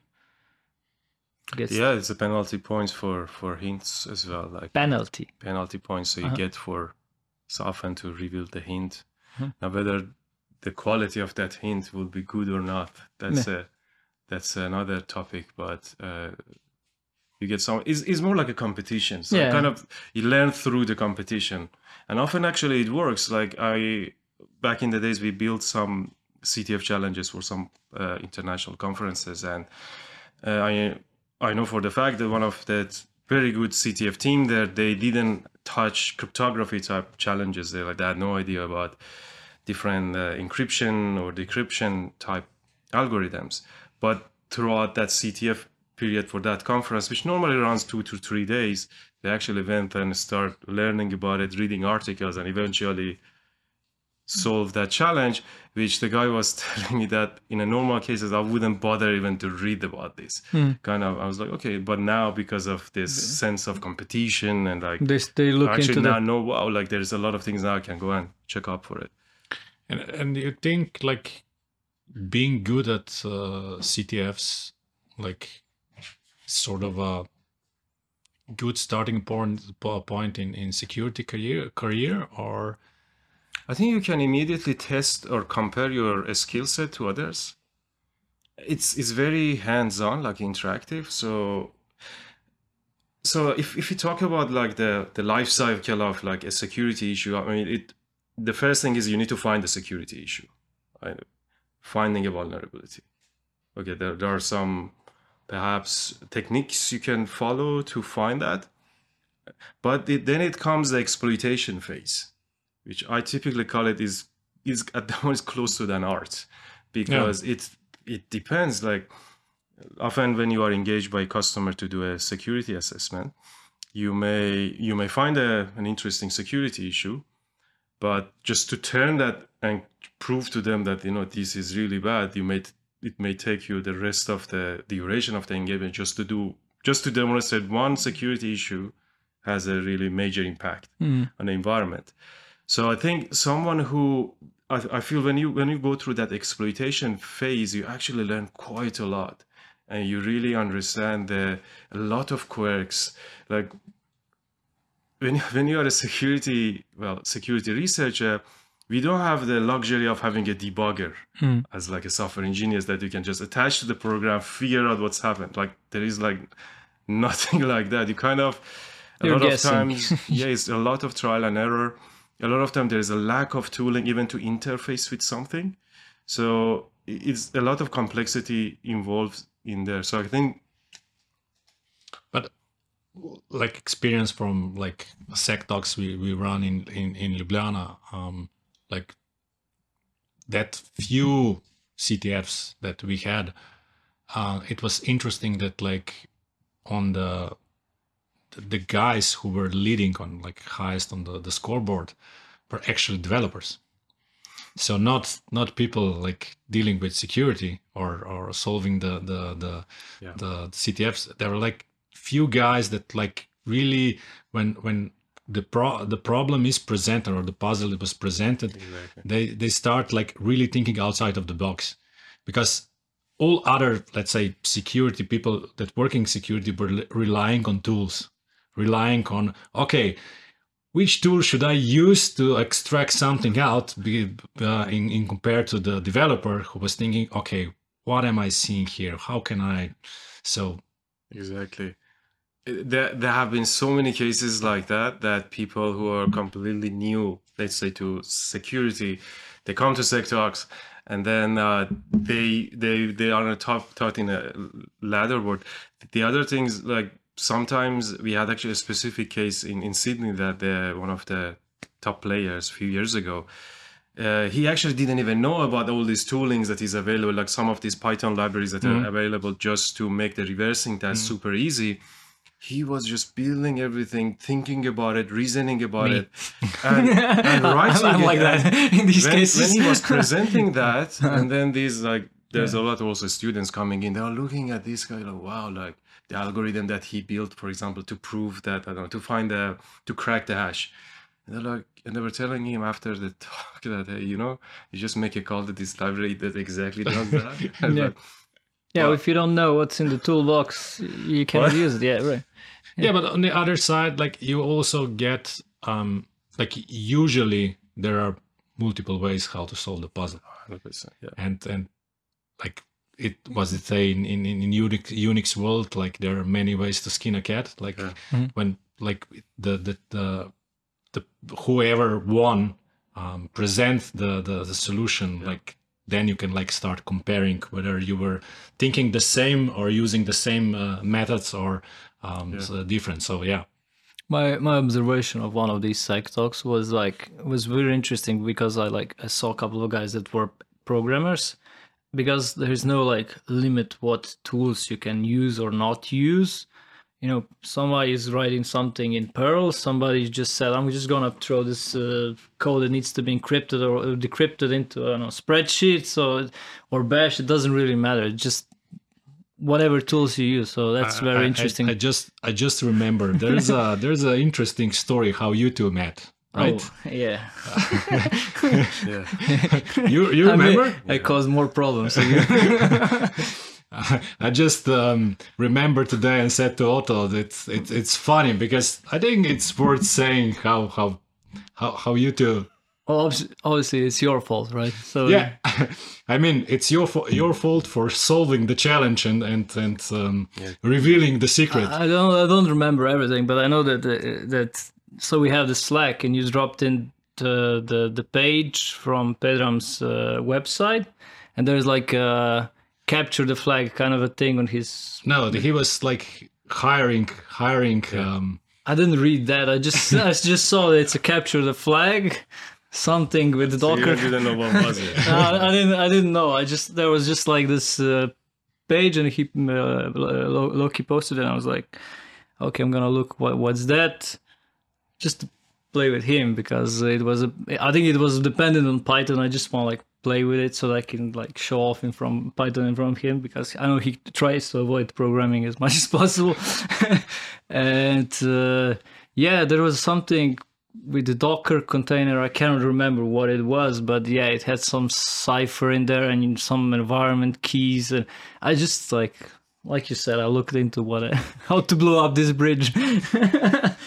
I guess yeah, it's a penalty points for for hints as well, like penalty. penalty points. So you Uh-huh. get for so often to reveal the hint. Mhm. Now, whether the quality of that hint will be good or not, that's a that's another topic. But uh, you get some. It's, it's more like a competition. So Yeah. kind of you learn through the competition, and often actually it works. Like I back in the days, we built some C T F challenges for some uh, international conferences, and uh, I I know for the fact that one of that very good C T F team there, they didn't touch cryptography type challenges. They like they had no idea about different uh, encryption or decryption type algorithms. But throughout that C T F period for that conference, which normally runs two to three days, they actually went and start learning about it, reading articles, and eventually solve that challenge, which the guy was telling me that in a normal cases I wouldn't bother even to read about this. Hmm. Kind of, I was like, okay, but now because of this sense of competition and like They they look I actually into now the. know, wow, like there's a lot of things now I can go and check up for it. And and you think like being good at uh, C T Fs, like sort of a good starting point po- point in, in security career career or I think you can immediately test or compare your skill set to others. It's it's very hands-on, like interactive. So so if, if you talk about like the, the life cycle of like a security issue, I mean it the first thing is you need to find the security issue. Right? Finding a vulnerability. Okay, there, there are some perhaps techniques you can follow to find that. But it, then it comes the exploitation phase, which I typically call it is is at the most close to an art, because yeah. it it depends. Like often when you are engaged by a customer to do a security assessment, you may you may find a, an interesting security issue, but just to turn that and prove to them that you know this is really bad, you may it may take you the rest of the duration of the engagement just to do just to demonstrate one security issue has a really major impact mm. on the environment. So I think someone who I, I feel when you when you go through that exploitation phase, you actually learn quite a lot, and you really understand the a lot of quirks. Like when when you are a security well security researcher, we don't have the luxury of having a debugger mm. as like a software engineers that you can just attach to the program, figure out what's happened. Like there is like nothing like that. You kind of, a You're lot guessing. of times, yeah, it's a lot of trial and error. A lot of time there is a lack of tooling even to interface with something. So it's a lot of complexity involved in there. So I think. But like experience from like sec talks we, we run in, in, in Ljubljana, um, like that few C T Fs that we had, uh, it was interesting that like on the the guys who were leading on like highest on the, the scoreboard were actually developers. So not not people like dealing with security or or solving the the the, yeah. the C T Fs. There were like few guys that like really when when the pro the problem is presented or the puzzle that was presented, exactly. they they start like really thinking outside of the box, because all other, let's say, security people that work in security were relying on tools, relying on, okay, which tool should I use to extract something out, uh, in, in compared to the developer who was thinking, okay, what am I seeing here? How can I, so. Exactly. There, there have been so many cases like that, that people who are completely new, let's say, to security, they come to SecTalks and then uh, they they they are taught, taught in a ladder board. The other things, like sometimes we had actually a specific case in, in Sydney that the, one of the top players a few years ago, uh, he actually didn't even know about all these toolings that is available, like some of these Python libraries that mm-hmm. are available just to make the reversing test mm-hmm. super easy. He was just building everything, thinking about it, reasoning about Me. it, and, and writing I'm it. like that in these when, cases. When he was presenting that, and then these like, there's yeah. a lot of also students coming in. They are looking at this guy like, wow, like the algorithm that he built, for example, to prove that, I don't know, to find the, to crack the hash. And they're like, and they were telling him after the talk that, hey, you know, you just make a call to this library that exactly does that. yeah. Like, yeah, well, if you don't know what's in the toolbox, you cannot what? use it. Yeah, right. Yeah. yeah, but on the other side, like you also get, um, like usually there are multiple ways how to solve the puzzle. one hundred percent, yeah. And and like it was it say in in in Unix Unix world, like there are many ways to skin a cat. Like yeah. mm-hmm. when like the the the, the whoever won um, present the, the the solution, yeah. like. Then you can like start comparing whether you were thinking the same or using the same uh, methods or um, yeah. so different. So yeah. My my observation of one of these sec talks was like was very interesting because I like I saw a couple of guys that were programmers, because there is no like limit what tools you can use or not use. You know, somebody is writing something in Perl, somebody just said, I'm just going to throw this uh, code that needs to be encrypted or decrypted into a spreadsheet, so or Bash, it doesn't really matter. It's just whatever tools you use. So that's very I, interesting. I, I just I just remember there's a there's an interesting story how you two met, right? Oh, yeah. yeah. You you remember? I, mean, I yeah. caused more problems. I just um, remember today and said to Otto that it's, it's it's funny because I think it's worth saying how how how, how you two. Well, obviously it's your fault, right? So yeah, I mean it's your your fault for solving the challenge and and and um, yeah. revealing the secret. I don't I don't remember everything, but I know that uh, that so we have the Slack and you dropped in the the, the page from Pedram's uh, website, and there's like. Uh, capture the flag kind of a thing on his. No, he was like hiring hiring um I didn't read that. I just I just saw that it's a capture the flag something with the so Docker. You didn't know what was it. uh, I didn't I didn't know. I just there was just like this uh, page and he uh, Loki posted it and I was like, okay, I'm gonna look what what's that, just to play with him because it was a I think it was dependent on Python. I just want to like play with it so that I can like show off in from Python in front of him because I know he tries to avoid programming as much as possible. And uh, yeah, there was something with the Docker container. I cannot remember what it was, but yeah, it had some cipher in there and some environment keys. And I just like, like you said, I looked into what I, how to blow up this bridge.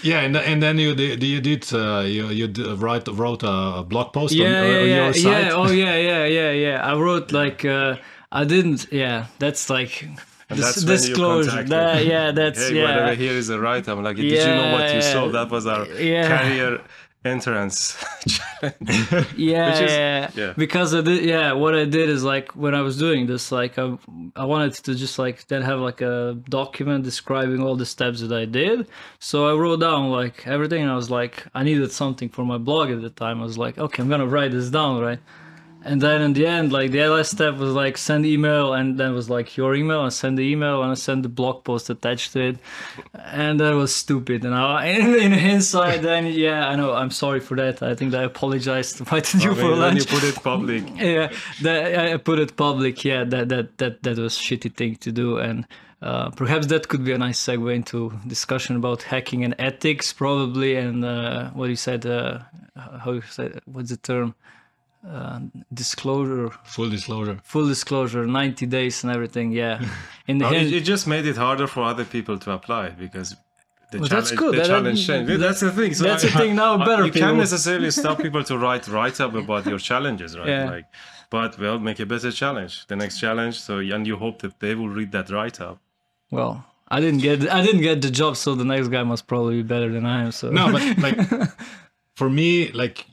Yeah, and and then you did you did uh, you you did write wrote a blog post yeah, on, yeah, on yeah, your site. yeah. Oh yeah, yeah, yeah, yeah. I wrote like uh, I didn't. Yeah, that's like And dis- that's when you disclosure. contact That, me. yeah, that's Hey, by the yeah. way, here is a write. I'm like, did you know what you saw? Yeah, That was our yeah. career entrance challenge. Yeah, Which is- yeah, yeah. because I did. Yeah, what I did is like when I was doing this, like I, I wanted to just like then have like a document describing all the steps that I did. So I wrote down like everything, and I was like, I needed something for my blog at the time. I was like, okay, I'm gonna write this down, right? And then in the end, like the last step was like send email, and then was like your email, and send the email, and I sent the blog post attached to it, and that was stupid. And I, in, in hindsight, then yeah, I know I'm sorry for that. I think that I apologized to to you I for mean, when lunch. you put it public, Yeah, that I put it public. Yeah, that that that that was shitty thing to do, and uh, perhaps that could be a nice segue into discussion about hacking and ethics, probably, and uh, what you said. Uh, how you said? What's the term? Uh, disclosure, Full disclosure. full disclosure, ninety days and everything. Yeah, in the No, end, it, it just made it harder for other people to apply because the Well, challenge, that's good. the That- challenge that- changed. That's the thing. So that's the thing now, uh, better You people. can't necessarily stop people to write write up about your challenges, right? Yeah. Like, but well, make a better challenge, the next challenge. So and you hope that they will read that write up. well, I didn't get I didn't get the job, so the next guy must probably be better than I am. So No, but like for me, like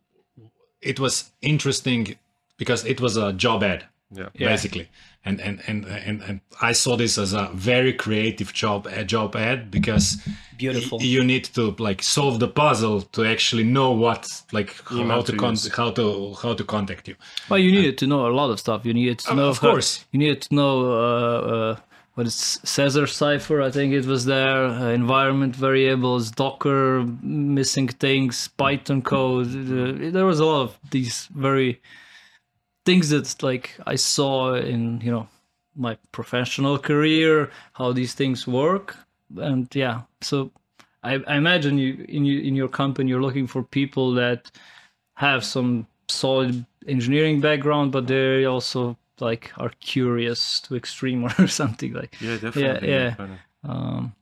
it was interesting because it was a job ad, Yeah. Yeah. basically, and and and and and I saw this as a very creative job a job ad because Beautiful. y- you need to like solve the puzzle to actually know what like how Email to to con- use. how to how to contact you. well, you needed to know a lot of stuff. You needed to Of- know, of how- course. you needed to know uh, uh, what is Caesar cipher. I think it was there. Uh, environment variables, Docker, missing things, Python code. Uh, there was a lot of these very things that like I saw in you know my professional career, how these things work, and yeah. So I, I imagine you in you in your company you're looking for people that have some solid engineering background, but they also like are curious to extreme or something like. Yeah, definitely. yeah. definitely. Um,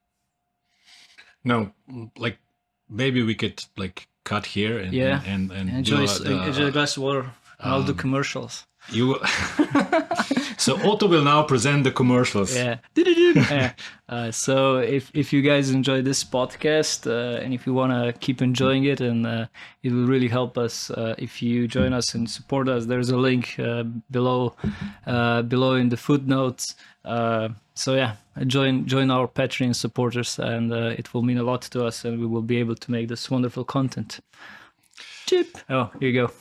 No, like maybe we could like cut here and Yeah. and and, and enjoy, do, uh, enjoy a glass of water. And I'll do um, commercials. you. So Otto will now present the commercials. Yeah. yeah. Uh, so if if you guys enjoy this podcast uh, and if you want to keep enjoying it, and uh, it will really help us uh, if you join us and support us. There's a link uh, below uh, below in the footnotes. Uh, so yeah, join join our Patreon supporters, and uh, it will mean a lot to us, and we will be able to make this wonderful content. Chip. Oh, here you go.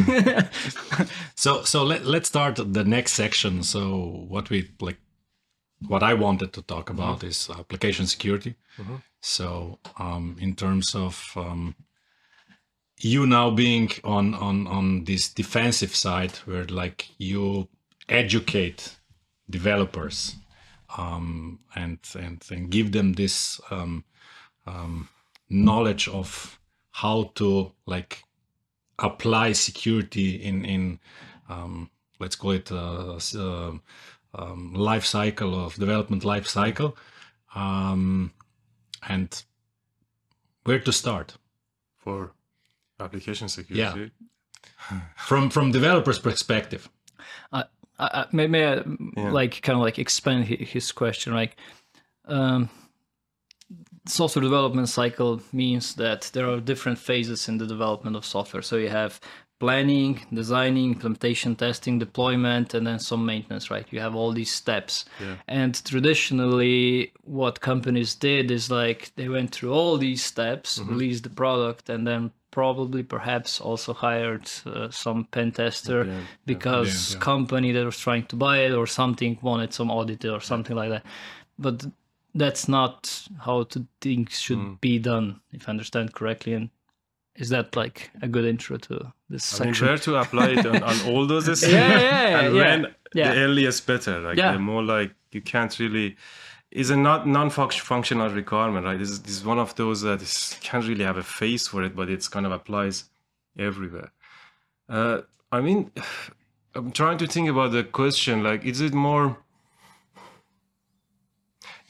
So so let let's start the next section. So what we like, what I wanted to talk about is application security. So um, in terms of um, you now being on on on this defensive side, where like you educate developers um, and and and give them this um, um, knowledge of how to like apply security in in um, let's call it a, uh um, life cycle of development life cycle, um, and where to start For application security. from from developers' perspective. I, I, may, may I Yeah. like kind of like expand hi- his question? Like, um, software development cycle means that there are different phases in the development of software. So you have planning, designing, implementation, testing, deployment, and then some maintenance, right? You have all these steps. Yeah. And traditionally, what companies did is like they went through all these steps, released the product, and then probably perhaps also hired uh, some pen tester Yeah, yeah. because Yeah, yeah. company that was trying to buy it or something wanted some auditor or something like that. But that's not how to things should Mm. be done, if I understand correctly. And is that like a good intro to this I mean, section? where to apply it on, on all those yeah, systems? yeah, yeah, and yeah. when Yeah. the earliest better. Like Yeah. the more like you can't really. Is a not non-functional requirement, right? This is, this is one of those that is, can't really have a face for it, but it's kind of applies everywhere. Uh, I mean, I'm trying to think about the question. Like, is it more?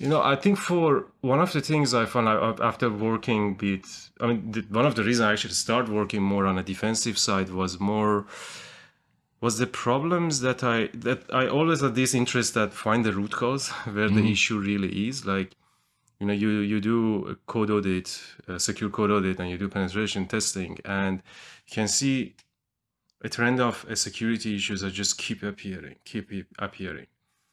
You know, I think for one of the things I found out after working with, I mean, the, one of the reasons I actually started working more on a defensive side was more, was the problems that I, that I always had this interest that find the root cause where mm-hmm. the issue really is. Like, you know, you, you do a code audit, a secure code audit, and you do penetration testing, and you can see a trend of uh, security issues that just keep appearing, keep appearing.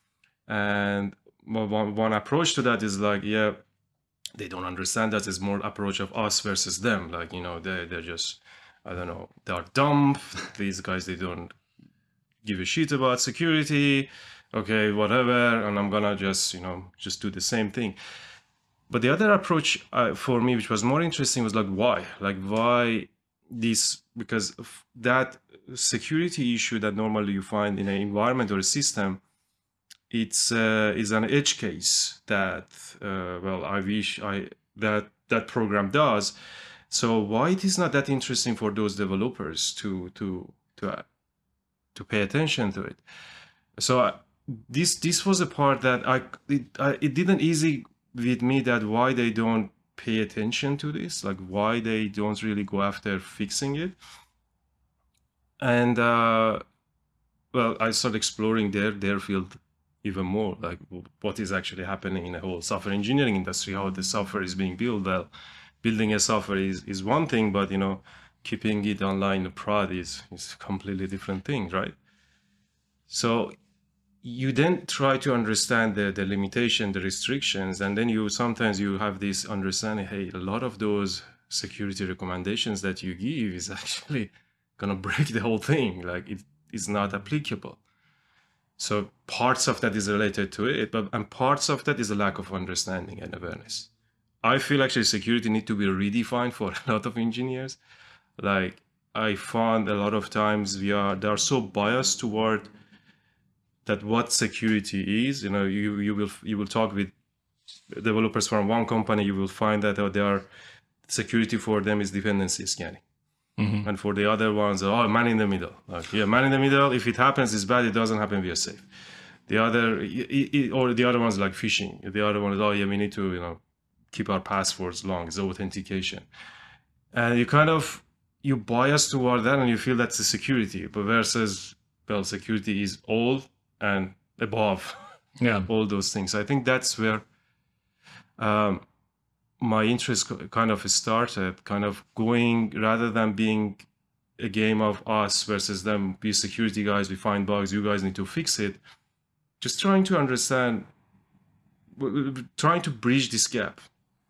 And one, one approach to that is like, yeah, they don't understand that. It's more approach of us versus them. Like, you know, they, they're just, I don't know, they're dumb. These guys, they don't give a shit about security. Okay, whatever. And I'm gonna just, you know, just do the same thing. But the other approach uh, for me, which was more interesting, was like, why? Like, why this? Because that security issue that normally you find in an environment or a system, it's uh, is an edge case that uh, well, I wish I that that program does. So why it is not that interesting for those developers to to to uh, to pay attention to it? So uh, this this was a part that I it, I, it didn't easy with me that why they don't pay attention to this, like why they don't really go after fixing it. And uh, well, I started exploring their their field even more, like what is actually happening in the whole software engineering industry, how the software is being built. Well, building a software is, is one thing, but, you know, keeping it online in prod is, is a completely different thing, right? So you then try to understand the, the limitation, the restrictions, and then you sometimes you have this understanding, hey, a lot of those security recommendations that you give is actually gonna break the whole thing, like it is not applicable. So parts of that is related to it, but and parts of that is a lack of understanding and awareness. I feel actually security need to be redefined for a lot of engineers. Like I found a lot of times we are they are so biased toward that what security is. You know, you you will you will talk with developers from one company, you will find that they are security for them is dependency scanning. Mm-hmm. And for the other ones, oh, man in the middle. Like, yeah, man in the middle. If it happens, it's bad. It doesn't happen, we are safe. The other, it, it, or the other ones like phishing. The other one is, oh, yeah, we need to, you know, keep our passwords long. It's authentication. And you kind of, you bias toward that and you feel that's the security. But versus, well, security is all and above. Yeah. All those things. I think that's where um, my interest kind of started, kind of going, rather than being a game of us versus them, we security guys, we find bugs, you guys need to fix it. Just trying to understand, trying to bridge this gap.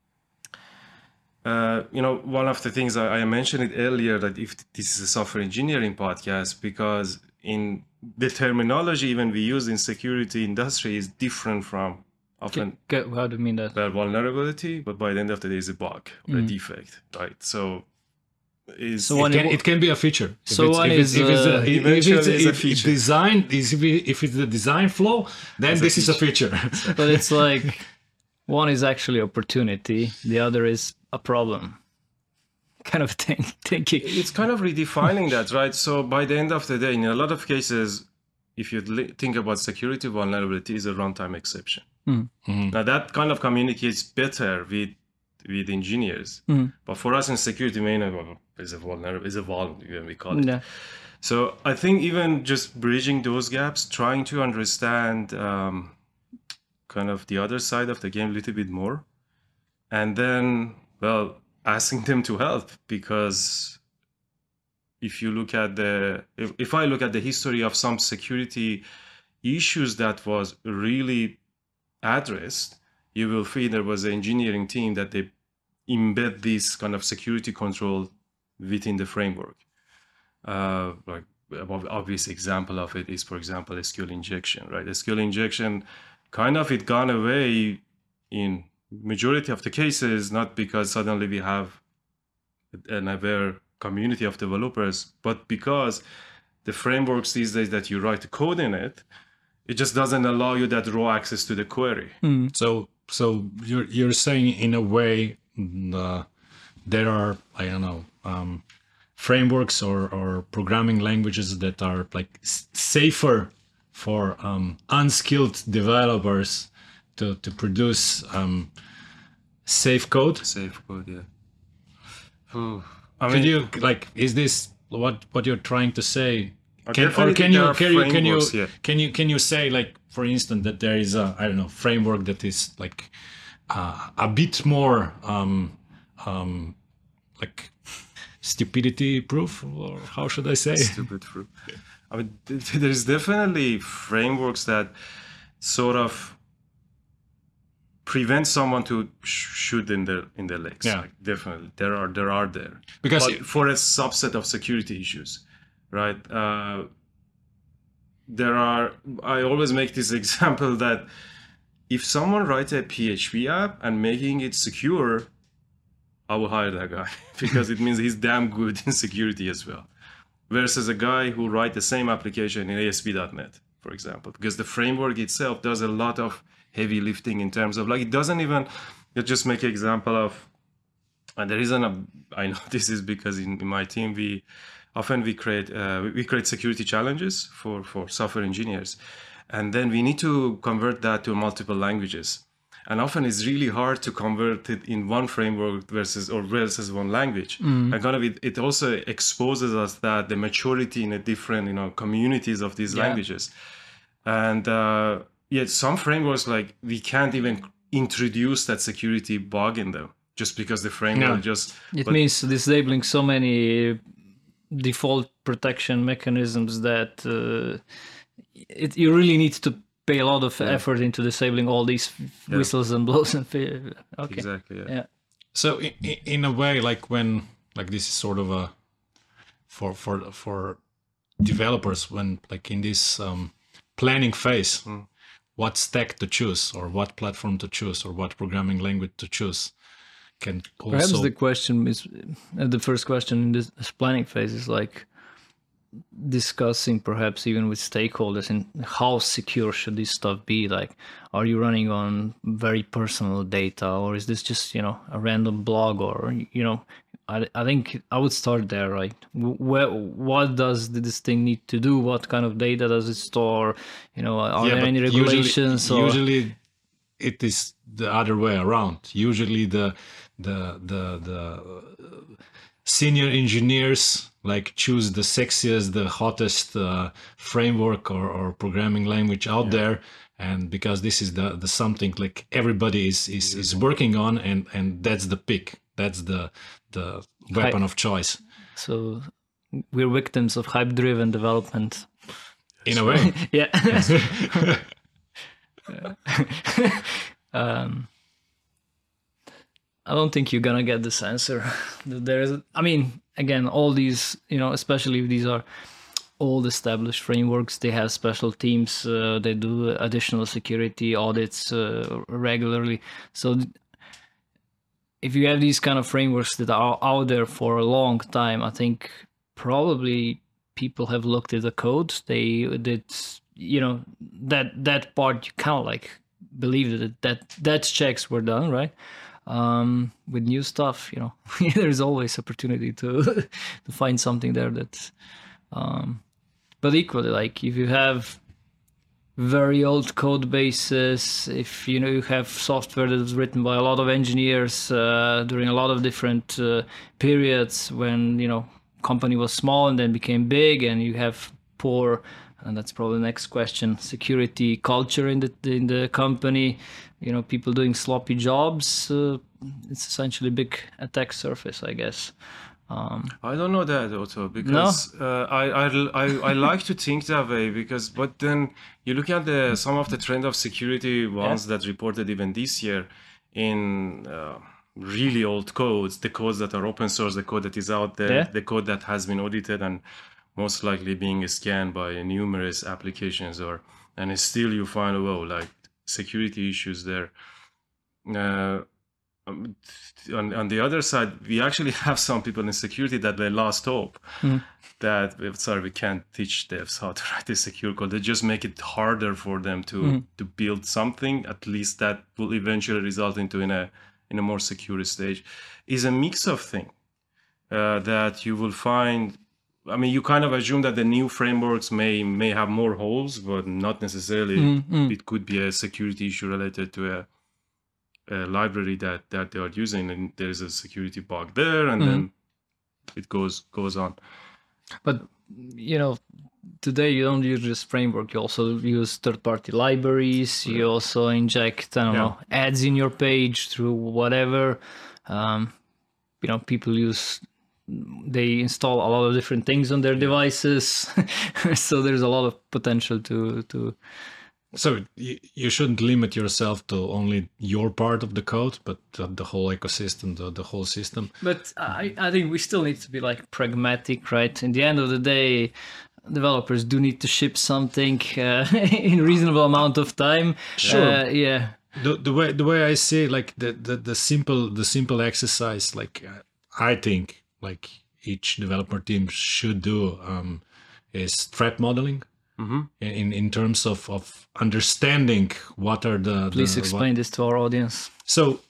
Uh, you know, one of the things I, I mentioned it earlier, that if this is a software engineering podcast, because in the terminology even we use in security industry is different from often. Get, how do you mean that? Well, vulnerability, but by the end of the day, it's a bug or mm. a defect, right? So, is so it, can, it can be a feature. So one is if it's a, if it's a, if it's a feature. Design is if it's the design flow, then it's this a is a feature. But it's like one is actually opportunity, the other is a problem. Kind of thing, thinking. It's kind of redefining that, right? So by the end of the day, in a lot of cases, if you think about security, vulnerability is a runtime exception. Mm-hmm. Now that kind of communicates better with with engineers, mm-hmm. but for us in security, main is a vulnerable, is a vulnerable, we call it. Yeah. So I think even just bridging those gaps, trying to understand um, kind of the other side of the game a little bit more, and then well, asking them to help, because if you look at the, if, if I look at the history of some security issues that was really addressed, you will feel there was an engineering team that they embed this kind of security control within the framework. Uh, like an obvious example of it is, for example, S Q L injection, right? S Q L injection, kind of it gone away in majority of the cases, not because suddenly we have an aware community of developers, but because the frameworks these days that you write the code in it, it just doesn't allow you that raw access to the query. Mm. So, so you're you're saying in a way uh, there are, I don't know, um, frameworks or or programming languages that are like s- safer for um, unskilled developers to to produce um, safe code. Safe code, yeah. Ooh. I Could mean, you like? Is this what what you're trying to say? Uh, Can, or definitely can there you are can you can you frameworks, yeah. can you can you say like, for instance, that there is a I don't know framework that is like uh, a bit more um, um, like stupidity proof, or how should I say? stupid fruit. I mean, th- th- there's definitely frameworks that sort of prevent someone to sh- shoot in their in their legs. Yeah. Like, definitely, there are there are there Because but it- for a subset of security issues, right? Uh, there are. I always make this example that if someone writes a P H P app and making it secure, I will hire that guy because it means he's damn good in security as well. Versus a guy who write the same application in A S P dot net, for example, because the framework itself does a lot of heavy lifting in terms of like it doesn't even. Let's just make an example of, and the reason I'm- I know this is because in, in my team we often we create uh, we- we create security challenges for for software engineers, and then we need to convert that to multiple languages. And often it's really hard to convert it in one framework versus or versus one language. And kind of it, it also exposes us that the maturity in a different you know communities of these Yeah. languages. And uh, yet some frameworks like we can't even introduce that security bug in them just because the framework No. just It but- means disabling so many default protection mechanisms that uh, it, you really need to pay a lot of effort into disabling all these whistles and blows and fi- okay. exactly yeah. Yeah. So in, in a way, like when like this is sort of a for for for developers when like in this um, planning phase, Mm. what stack to choose or what platform to choose or what programming language to choose can also Perhaps the question is uh, the first question in this, this planning phase is like discussing perhaps even with stakeholders and how secure should this stuff be. Like, are you running on very personal data, or is this just you know a random blog, or you know I, I think I would start there, right? Where, what does this thing need to do? What kind of data does it store? You know, are Yeah, there but any regulations? Usually, or... usually it is the other way around. Usually the the the the uh, senior engineers like choose the sexiest, the hottest uh, framework or, or programming language out there, and because this is the the something like everybody is is, is working on, and and that's the pick. That's the the weapon of choice. So we're victims of hype-driven development. In a way. Yeah. um, I don't think you're gonna get this answer. There is, I mean, again, all these, you know, especially if these are old established frameworks, they have special teams. Uh, they do additional security audits uh, regularly. So th- if you have these kind of frameworks that are out there for a long time, I think probably people have looked at the code. They did, you know, that that part you kind of like believe that that that checks were done, right? Um, with new stuff, you know, there's always opportunity to to find something there that. Um, but equally, like if you have very old code bases, if you know you have software that was written by a lot of engineers uh, during a lot of different uh, periods when you know company was small and then became big, and you have poor, and that's probably the next question, security culture in the in the company, you know, people doing sloppy jobs, uh, it's essentially a big attack surface, I guess. Um, I don't know that also because uh, I, I I I like to think that way because but then you look at the some of the trend of security ones that reported even this year in uh, really old codes, the codes that are open source, the code that is out there, Yeah. the code that has been audited and most likely being scanned by numerous applications, or and still you find oh like security issues there. Uh, um, on, on the other side, we actually have some people in security that they lost hope. Mhm. That sorry, we can't teach devs how to write a secure code. They just make it harder for them to Mhm. to build something at least that will eventually result into in a in a more secure stage. Is a mix of things uh, that you will find I mean, you kind of assume that the new frameworks may may have more holes, but not necessarily. Mm-hmm. It could be a security issue related to a, a library that, that they are using, and there's a security bug there, and mm-hmm. then it goes goes on. But you know, today you don't use this framework. You also use third-party libraries. You yeah. also inject, I don't yeah. know, ads in your page through whatever. Um, you know, people use. They install a lot of different things on their devices, so there's a lot of potential to to. So you, you shouldn't limit yourself to only your part of the code, but uh, the whole ecosystem, the, the whole system. But I, I think we still need to be like pragmatic, right? In the end of the day, developers do need to ship something uh, in reasonable amount of time. Sure. Uh, yeah. The the way the way I see like the the, the simple the simple exercise, like uh, I think. Like each developer team should do um, is threat modeling mm-hmm. in in terms of, of understanding what are the. Please the, explain what... this to our audience. So,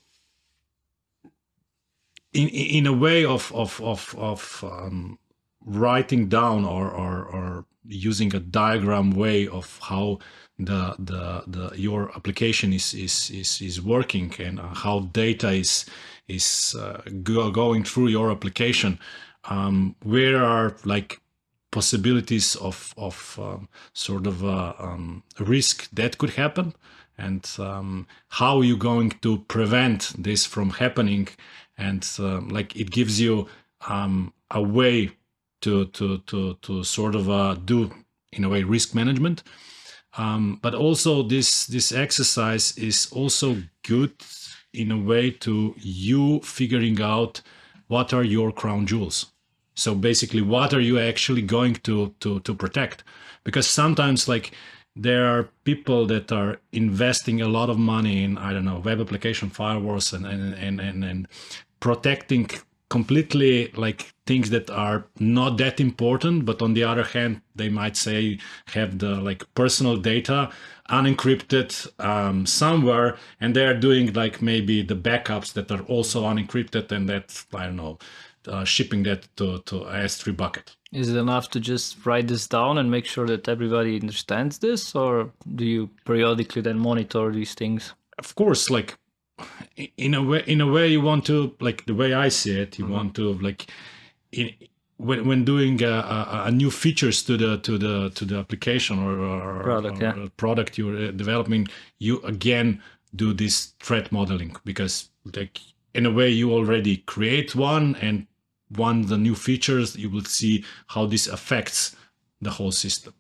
in in a way of of of of um, writing down or, or or using a diagram way of how the the the your application is is is is working and how data is. is uh, go, going through your application, um, where are like possibilities of of um, sort of a um, risk that could happen, and um, how are you going to prevent this from happening, and uh, like it gives you um, a way to to to to sort of uh, do in a way risk management, um, but also this this exercise is also good in a way to you figuring out what are your crown jewels. So basically, what are you actually going to to to protect? Because sometimes like there are people that are investing a lot of money in, I don't know, web application firewalls and and and and, and protecting completely like things that are not that important, but on the other hand, they might say have the like personal data unencrypted um, somewhere, and they are doing like maybe the backups that are also unencrypted, and that I don't know, uh, shipping that to to a S three bucket. Is it enough to just write this down and make sure that everybody understands this, or do you periodically then monitor these things? Of course, like in a way, in a way, you want to like the way I see it, you mm-hmm. want to like in. When, when doing a, a, a new features to the to the to the application or, or product, or yeah. product you're developing, you again do this threat modeling, because like in a way you already create one, and one the new features you will see how this affects the whole system.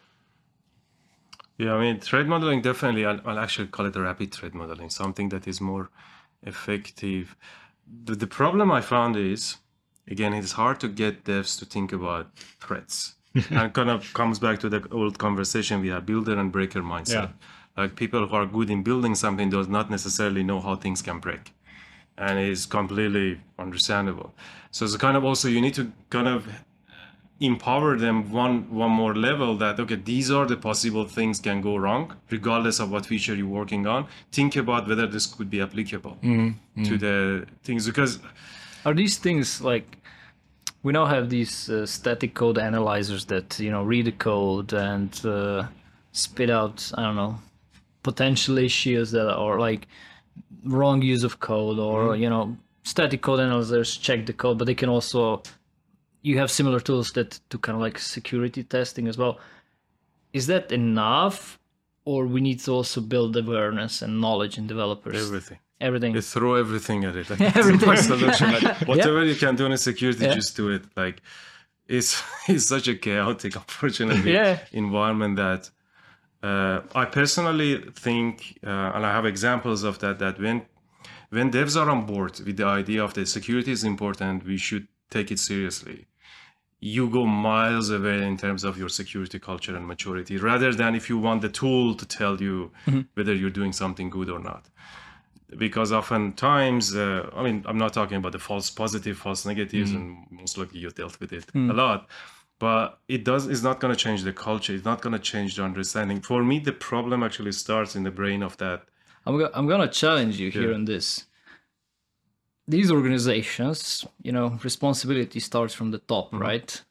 Yeah, I mean threat modeling definitely. I'll, I'll actually call it a rapid threat modeling, something that is more effective. The, the problem I found is. Again, it's hard to get devs to think about threats. And it kind of comes back to the old conversation we had, builder and breaker mindset. Yeah. Like people who are good in building something does not necessarily know how things can break. And it's completely understandable. So it's kind of also, you need to kind of empower them one one more level that, okay, these are the possible things can go wrong, regardless of what feature you're working on. Think about whether this could be applicable mm-hmm. to the things, because... Are these things like, we now have these uh, static code analyzers that, you know, read the code and uh, spit out, I don't know, potential issues that are like wrong use of code, or, mm-hmm. you know, static code analyzers check the code, but they can also, you have similar tools that do kind of like security testing as well. Is that enough, or we need to also build awareness and knowledge in developers? Everything. Everything. You throw everything at it. Like, everything. It's solution. Like, whatever yeah. you can do in security, yeah. just do it. Like, it's it's such a chaotic, unfortunately, yeah. environment that uh, I personally think, uh, and I have examples of that. That when when devs are on board with the idea of the security is important, we should take it seriously. You go miles away in terms of your security culture and maturity, rather than if you want the tool to tell you mm-hmm. whether you're doing something good or not. Because oftentimes, uh, I mean, I'm not talking about the false positive, false negatives, mm. and most likely you've dealt with it mm. a lot. But it does. It's not going to change the culture. It's not going to change the understanding. For me, the problem actually starts in the brain of that. I'm go- I'm going to challenge you here yeah. on this. These organizations, you know, responsibility starts from the top, mm-hmm. right?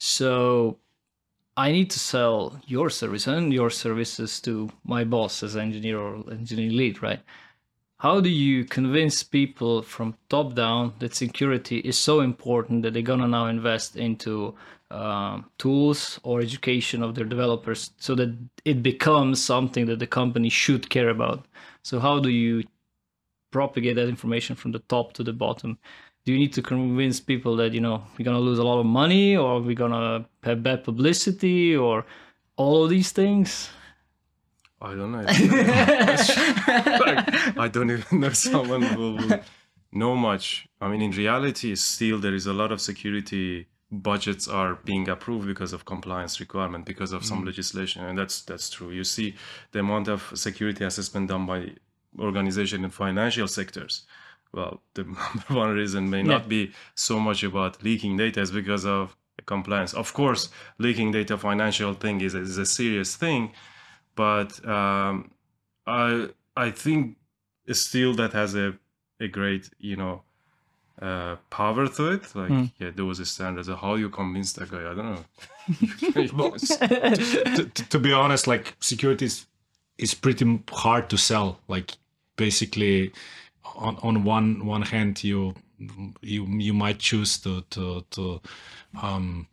So I need to sell your service and your services to my boss as engineer or engineering lead, right? How do you convince people from top down that security is so important that they're gonna now invest into um, tools or education of their developers so that it becomes something that the company should care about? So how do you propagate that information from the top to the bottom? Do you need to convince people that, you know, we're gonna lose a lot of money, or we're gonna have bad publicity, or all of these things? I don't know. Like, I don't even know someone who will know much. I mean, in reality, still there is a lot of security budgets are being approved because of compliance requirement, because of some mm. legislation, and that's that's true. You see the amount of security assessment done by organization in financial sectors. Well, the number one reason may yeah. not be so much about leaking data, is because of compliance. Of course, leaking data, financial thing is is a serious thing. But um, I I think still that has a, a great, you know, uh, power to it. Like, mm. yeah, those standards. How you convince that guy? I don't know. to, to, to be honest, like, security is, is pretty hard to sell. Like, basically, on on one one hand, you you you might choose to to to um,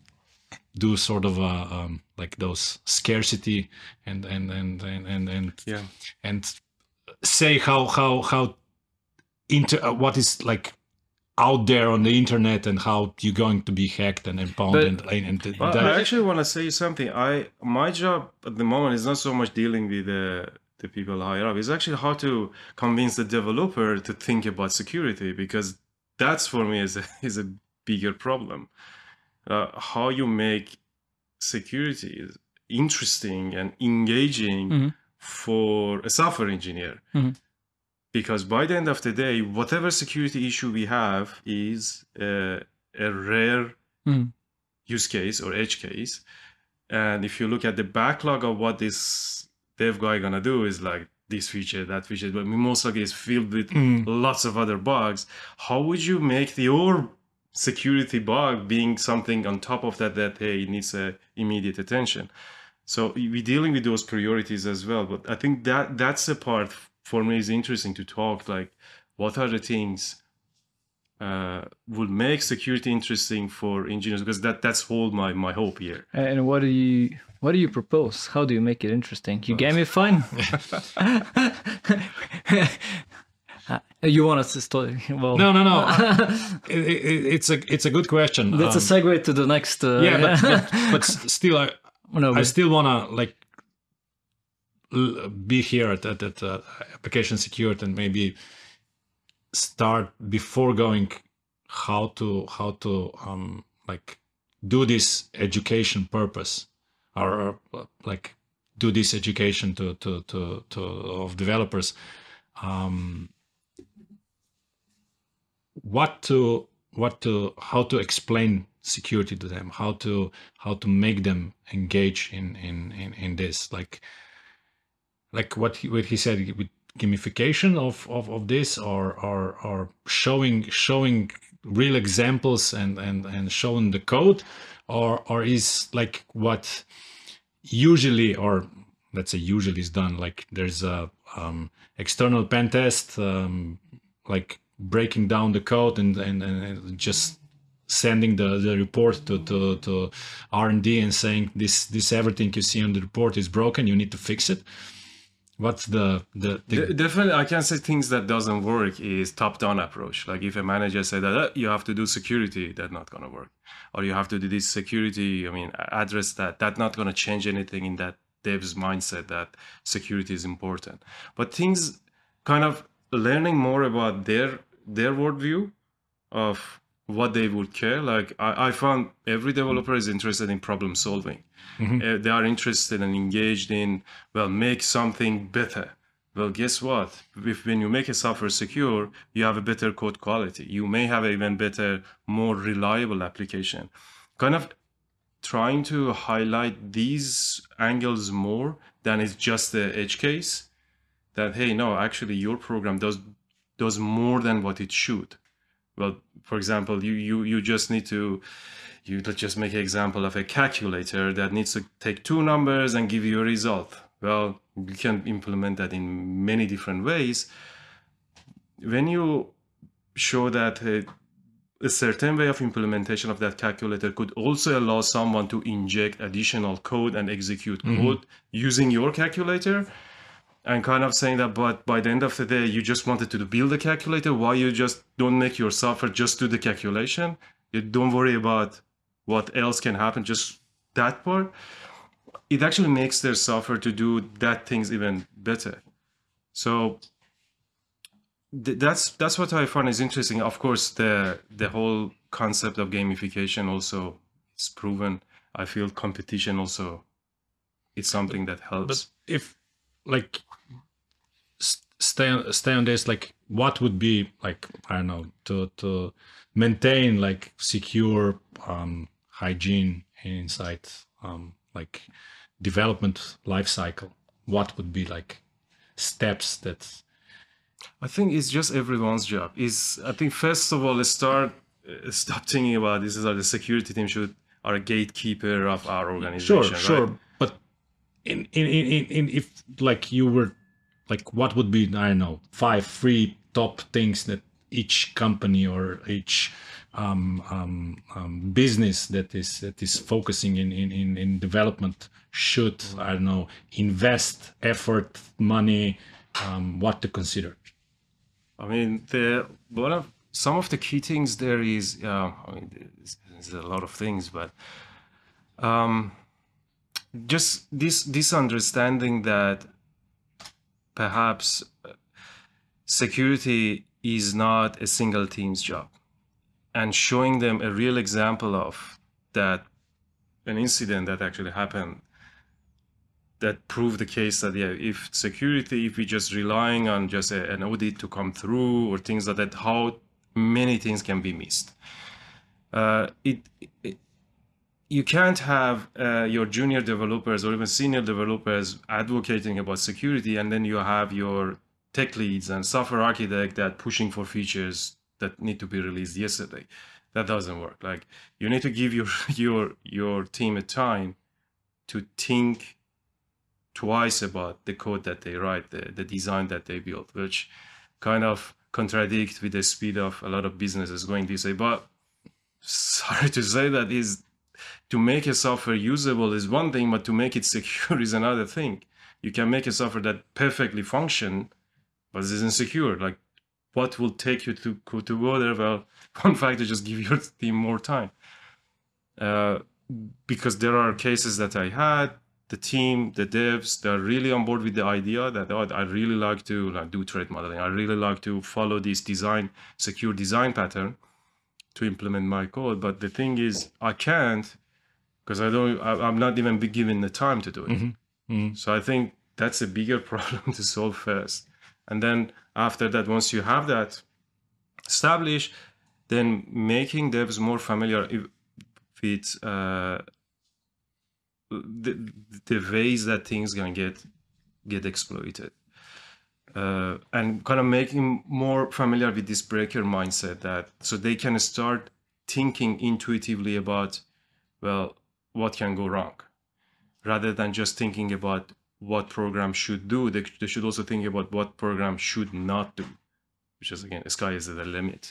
do sort of a um, like those scarcity and and and and and and, yeah. and say how how how inter uh, what is like out there on the internet and how you're going to be hacked and impound but, and and, and well, that. I actually want to say something. I my job at the moment is not so much dealing with the the people higher up. It's actually how to convince the developer to think about security, because that's for me is a, is a bigger problem. Uh, how you make security interesting and engaging mm-hmm. for a software engineer. Mm-hmm. Because by the end of the day, whatever security issue we have is uh, a rare mm-hmm. use case or edge case. And if you look at the backlog of what this dev guy gonna do is like this feature, that feature, but most likely is filled with mm. lots of other bugs. How would you make the your security bug being something on top of that that hey, it needs uh, immediate attention? So we're dealing with those priorities as well. But I think that that's the part for me is interesting to talk, like what are the things uh, would make security interesting for engineers, because that that's whole my my hope here. And what do you what do you propose? How do you make it interesting? You gamify? You want us to study? Well, no, no, no. it, it, it's a it's a good question. That's um, a segue to the next. Uh, yeah, but, but but still, I no, but... I still wanna like be here at at, at uh, application security and maybe start before going how to how to um like do this education purpose or uh, like do this education to to to to of developers. Um, what to what to how to explain security to them, how to how to make them engage in in in, in this, like like what he, what he said with gamification of, of of this, or or or showing showing real examples and and and showing the code, or or is like what usually, or let's say usually is done, like there's a um, external pen test, um, like breaking down the code and, and, and just sending the, the report to, to, to R and D and saying this this everything you see on the report is broken, you need to fix it. What's the, the, the... Definitely, I can say things that doesn't work is top-down approach. Like if a manager said that uh, you have to do security, that's not going to work. Or you have to do this security, I mean, address that. That's not going to change anything in that dev's mindset that security is important. But things kind of learning more about their their worldview of what they would care. Like I, I found every developer is interested in problem solving. Mm-hmm. Uh, they are interested and engaged in, well, make something better. Well, guess what? If when you make a software secure, you have a better code quality. You may have an even better, more reliable application. Kind of trying to highlight these angles more than it's just the edge case. That, hey, no, actually your program does does more than what it should. well, for example, you you you just need to, you let's just make an example of a calculator that needs to take two numbers and give you a result. Well, you can implement that in many different ways. When you show that a, a certain way of implementation of that calculator could also allow someone to inject additional code and execute Mm-hmm. code using your calculator, and kind of saying that, but by the end of the day, you just wanted to build a calculator. Why you just don't make your software just do the calculation? You don't worry about what else can happen, just that part. It actually makes their software to do that things even better. So th- that's that's what I find is interesting. Of course, the the whole concept of gamification also is proven. I feel competition also is something that helps. But if like s- stay on, stay on this, like what would be like, I don't know, to to maintain like secure um, hygiene inside um, like development life cycle, what would be like steps that I think it's just everyone's job. Is I think first of all, start uh, stop thinking about this is how the security team should are a gatekeeper of our organization. sure sure right? but in in, in in in if like you were like, what would be, I don't know, five free top things that each company or each um, um, um, business that is that is focusing in in in, in development should, I don't know, invest effort, money, um, what to consider? I mean, the one of some of the key things there is, uh, I mean, there's, there's a lot of things, but um, just this this understanding that perhaps uh, security is not a single team's job, and showing them a real example of that, an incident that actually happened that proved the case that, yeah, if security, if we just relying on just a, an audit to come through or things like that, how many things can be missed. Uh, it, it you can't have uh, your junior developers or even senior developers advocating about security, and then you have your tech leads and software architect that pushing for features that need to be released yesterday. That doesn't work. Like, you need to give your your your team a time to think twice about the code that they write, the, the design that they build, which kind of contradict with the speed of a lot of businesses going this way. But sorry to say that, is to make a software usable is one thing, but to make it secure is another thing. You can make a software that perfectly function, but it isn't secure. Like, what will take you to go to go there? Well, one factor, just give your team more time. Uh, because there are cases that I had, the team, the devs, they're really on board with the idea that, oh, I really like to like, do threat modeling. I really like to follow this design, secure design pattern to implement my code. But the thing is, I can't, because I don't, I, I'm not even be given the time to do it. Mm-hmm. Mm-hmm. So I think that's a bigger problem to solve first. And then after that, once you have that established, then making devs more familiar with uh, the, the ways that things can get get exploited, uh, and kind of making more familiar with this breaker mindset, that so they can start thinking intuitively about, well, what can go wrong, rather than just thinking about what program should do. They, they should also think about what program should not do, which is, again, the sky is the limit.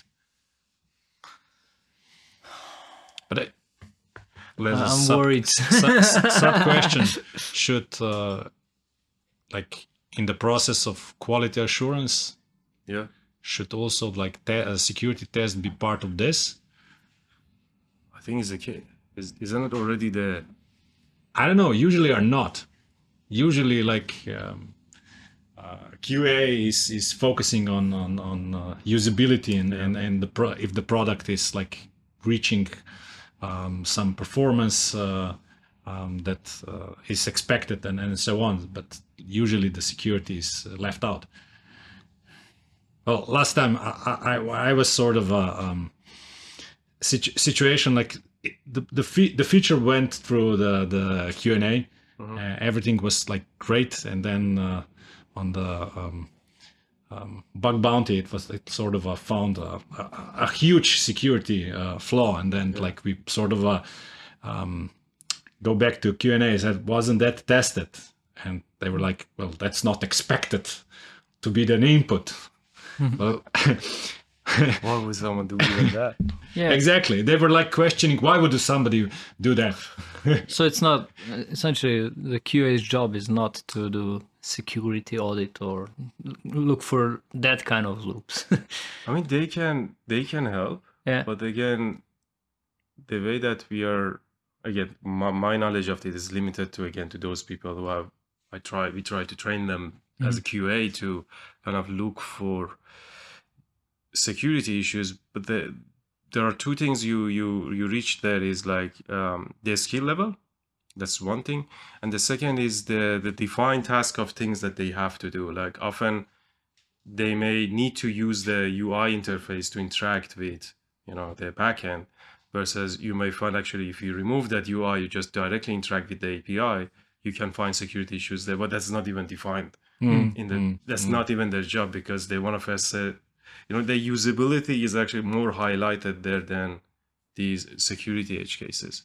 But I, There's Uh, a I'm sub, worried. sub, sub question: should uh, like in the process of quality assurance, Yeah. should also like te- a security test be part of this? I think it's the case. Is, isn't it already the... I don't know. Usually are not. Usually, like um, uh, Q A is is focusing on on on uh, usability and and and the pro- if the product is like reaching um, some performance uh, um, that uh, is expected and and so on. But usually the security is left out. Well, last time I I, I was sort of a um, situ- situation like the the, fe- the feature went through the the Q and A. Uh, everything was like great, and then uh, on the um, um, bug bounty. It was it sort of uh, found a, a, a huge security uh, flaw, and then yeah. like we sort of uh, um, go back to Q and A. Said, wasn't that tested? And they were like, well, that's not expected to be an input. Well, why would someone do even that? Yeah, exactly. They were like questioning, why would somebody do that? So it's not essentially the Q A's job is not to do security audit or look for that kind of loops. I mean, they can they can help. Yeah. But again, the way that we are, again, my, my knowledge of it is limited to again to those people who have. I try. We try to train them mm-hmm. as a Q A to kind of look for security issues, but the, there are two things you you you reach there is like um, the skill level. That's one thing, and the second is the the defined task of things that they have to do. Like often they may need to use the U I interface to interact with, you know, the backend, versus you may find actually if you remove that U I, you just directly interact with the A P I, you can find security issues there, but that's not even defined mm, in the mm, that's mm. not even their job, because they want to first say, you know, the usability is actually more highlighted there than these security edge cases.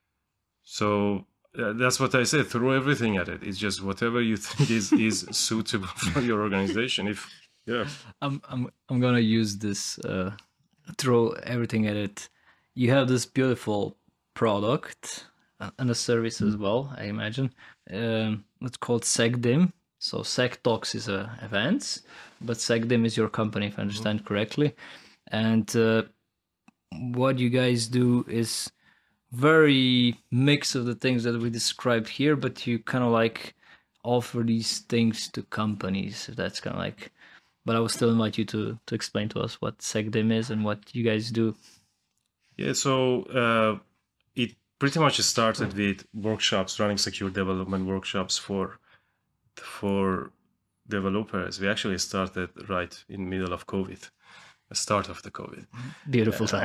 So uh, that's what I said, throw everything at it. It's just whatever you think is is suitable for your organization. If yeah, I'm I'm I'm gonna use this uh, throw everything at it. You have this beautiful product and a service as well, I imagine. Um, it's called SecDim. So SecDocs is a events, but SecDim is your company, if I understand mm-hmm. correctly. And uh, what you guys do is very mix of the things that we described here, but you kind of like offer these things to companies. That's kind of like, but I will still invite you to to explain to us what SecDim is and what you guys do. Yeah, so uh, it pretty much started with workshops, running secure development workshops for for developers. We actually started right in the middle of COVID, the start of the COVID. Beautiful uh, time.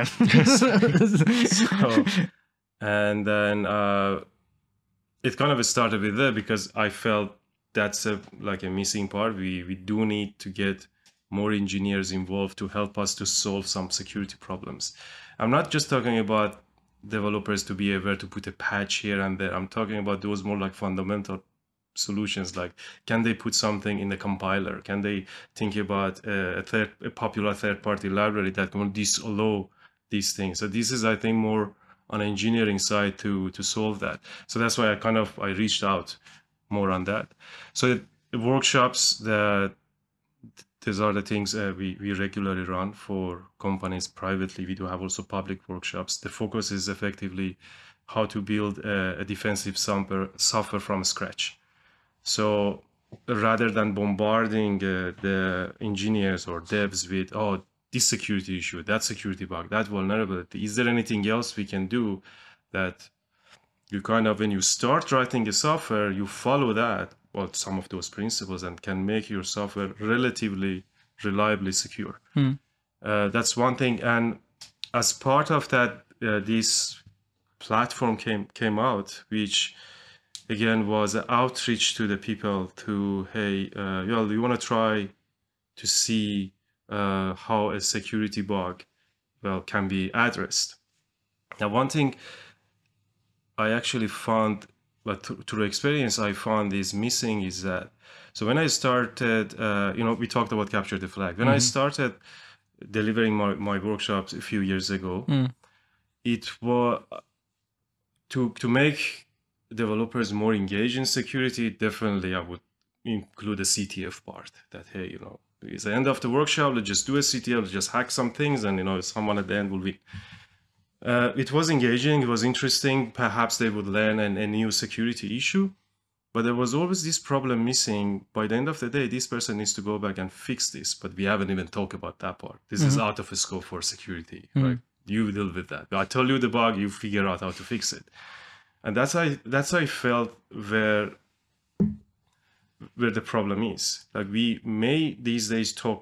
so, and then uh, it kind of started with that because I felt that's a, like a missing part. We we do need to get more engineers involved to help us to solve some security problems. I'm not just talking about developers to be aware to put a patch here and there. I'm talking about those more like fundamental solutions, like can they put something in the compiler? Can they think about a, third, a popular third-party library that will disallow these things? So this is, I think, more on engineering side to to solve that. So that's why I kind of I reached out more on that. So the workshops, that these are the things uh, we, we regularly run for companies privately. We do have also public workshops. The focus is effectively how to build a, a defensive software from scratch. So rather than bombarding uh, the engineers or devs with, oh, this security issue, that security bug, that vulnerability, is there anything else we can do that you kind of, when you start writing a software, you follow that, well, some of those principles, and can make your software relatively reliably secure. Hmm. Uh, that's one thing. And as part of that, uh, this platform came came out, which again was an outreach to the people to, hey, uh, well, you want to try to see uh, how a security bug, well, can be addressed. Now, one thing I actually found, but through experience, I found is missing is that, so when I started, uh, you know, we talked about capture the flag. When mm-hmm. I started delivering my, my workshops a few years ago, mm. it was to, to make developers more engaged in security. Definitely, I would include a C T F part that, hey, you know, it's the end of the workshop, let's just do a C T F, let's just hack some things, and, you know, someone at the end will win. Uh, it was engaging, it was interesting. Perhaps they would learn an, a new security issue, but there was always this problem missing. By the end of the day, this person needs to go back and fix this, but we haven't even talked about that part. This mm-hmm. is out of scope for security, mm-hmm. right? You deal with that. I tell you the bug, you figure out how to fix it. And that's how I, that's how I felt where, where the problem is. Like, we may these days talk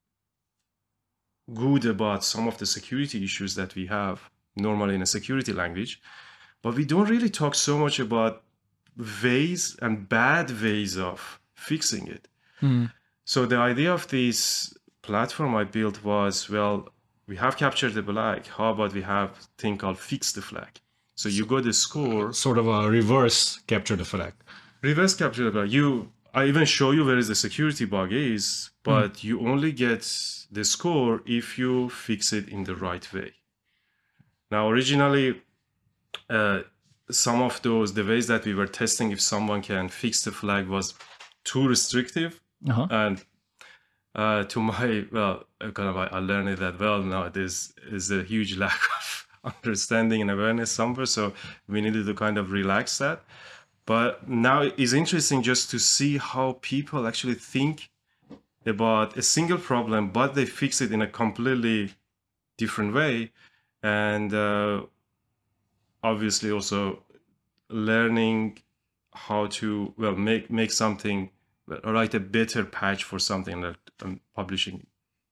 good about some of the security issues that we have normally in a security language, but we don't really talk so much about ways and bad ways of fixing it. Mm. So the idea of this platform I built was, well, we have captured the flag. How about we have a thing called fix the flag? So you got the score. Sort of a reverse capture the flag. Reverse capture the flag. You, I even show you where is the security bug is, but mm. you only get the score if you fix it in the right way. Now, originally, uh, some of those, the ways that we were testing if someone can fix the flag was too restrictive. Uh-huh. And uh, to my, well, kind of, I learned that, well, now there's is a huge lack of understanding and awareness somewhere. So we needed to kind of relax that. But now it's interesting just to see how people actually think about a single problem, but they fix it in a completely different way. And uh, obviously also learning how to, well, make, make something, write a better patch for something that I'm publishing.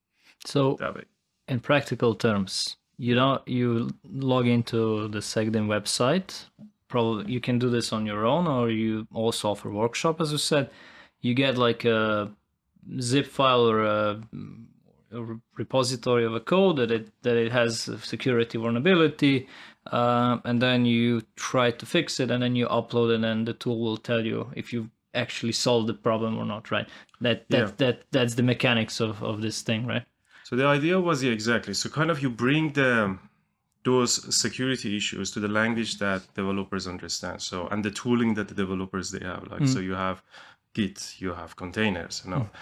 So that way. In practical terms, you know, you log into the SecDim website. Probably you can do this on your own, or you also offer workshop, as you said. You get like a zip file or a, a repository of a code that it that it has a security vulnerability, uh, and then you try to fix it, and then you upload, and then the tool will tell you if you actually solved the problem or not. Right? That that Yeah. that that's the mechanics of of this thing, right? So the idea was, yeah, exactly. So kind of you bring the those security issues to the language that developers understand. So, and the tooling that the developers they have, like, mm. so you have Git, you have containers, you know, mm.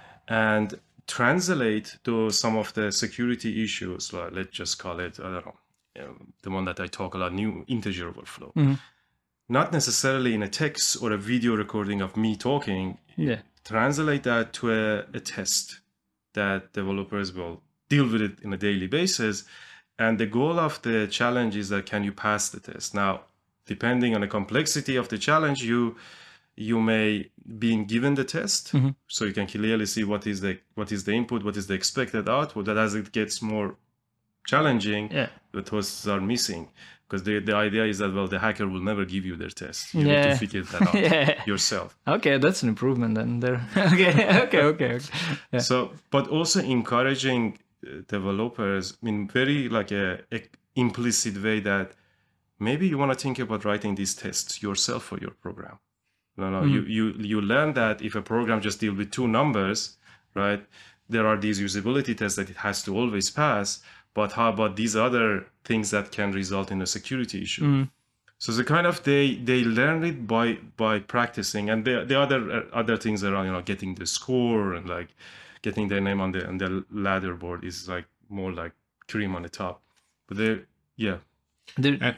and translate to some of the security issues, like, let's just call it, I don't know, you know, the one that I talk a lot, new integer overflow. Mm. Not necessarily in a text or a video recording of me talking. Yeah. Translate that to a, a test that developers will deal with it on a daily basis. And the goal of the challenge is that can you pass the test? Now, depending on the complexity of the challenge, you you may be given the test, mm-hmm. so you can clearly see what is the what is the input, what is the expected output. That as it gets more challenging, yeah. the tests are missing. Because the, the idea is that, well, the hacker will never give you their test. You yeah. need to figure that out yeah. yourself. Okay, that's an improvement then there. okay, okay, okay. okay. Yeah. So, but also encouraging developers in very like a, a implicit way that maybe you want to think about writing these tests yourself for your program. No, no, mm. you, you, you learn that if a program just deals with two numbers, right, there are these usability tests that it has to always pass. But how about these other things that can result in a security issue? Mm. So the kind of they they learn it by by practicing, and the the other other things around, you know, getting the score and like getting their name on the on the ladder board is like more like cream on the top. But they yeah. There, uh,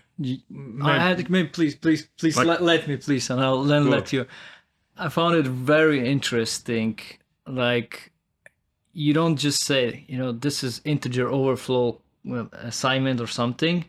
I had maybe please please please like, let, let me please, and I'll then let you. I found it very interesting, like. You don't just say, you know, this is integer overflow assignment or something.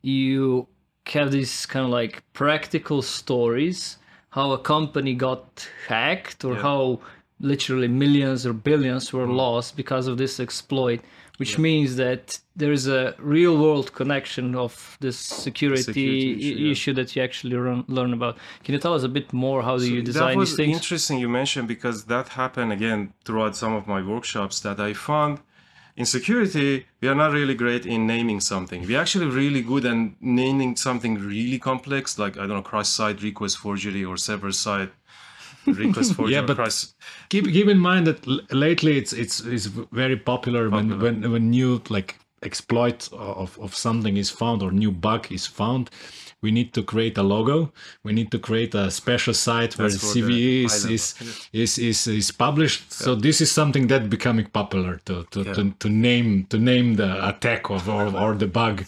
You have these kind of like practical stories, how a company got hacked or yeah. how literally millions or billions were mm. lost because of this exploit, which yeah. means that there is a real world connection of this security, security issue, yeah. issue that you actually run, learn about. Can you tell us a bit more? How do so you design these things? That was interesting you mentioned, because that happened again throughout some of my workshops, that I found in security, we are not really great in naming something. We're actually really good at naming something really complex, like, I don't know, cross-site request forgery or server-side request forgery. Yeah, but cross. keep keep in mind that l- lately it's it's it's very popular, popular. when when when new like exploit of of something is found or new bug is found. We need to create a logo. We need to create a special site where the C V E is is, is is is published. Yeah. So this is something that becoming popular to to, yeah. to to name to name the attack of or, or the bug.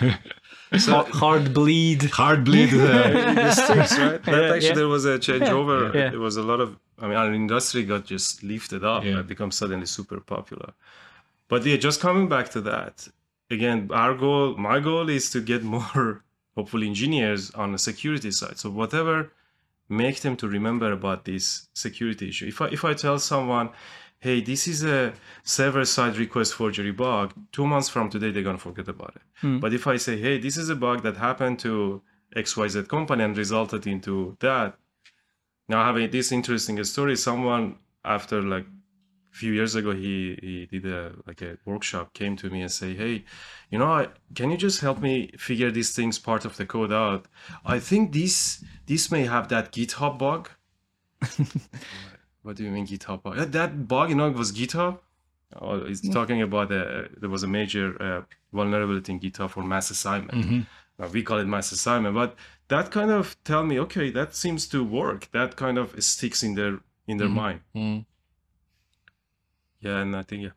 So hard bleed, hard bleed. Uh, mistakes, right? That yeah, actually yeah. there was a changeover. Yeah. It was a lot of. I mean, our industry got just lifted up. Yeah. It became suddenly super popular. But yeah, just coming back to that again, our goal, my goal, is to get more, hopefully, engineers on the security side. So whatever, make them to remember about this security issue. If I if I tell someone, hey, this is a server-side request forgery bug, two months from today, they're going to forget about it. Hmm. But if I say, hey, this is a bug that happened to X Y Z company and resulted into that. Now, having this interesting story, someone after like a few years ago, he he did a like a workshop, came to me and say, hey, you know, I, can you just help me figure these things, part of the code out? I think this this may have that GitHub bug. What do you mean GitHub bug? That, that bug, you know, it was GitHub. Oh, it's yeah. talking about a, there was a major uh, vulnerability in GitHub for mass assignment. Mm-hmm. Now, we call it mass assignment, but that kind of tell me, okay, that seems to work. That kind of sticks in their in their mm-hmm. mind. Mm-hmm. Yeah, and I think yeah.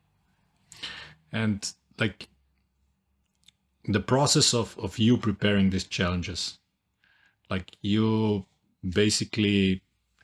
And like the process of of you preparing these challenges, like you basically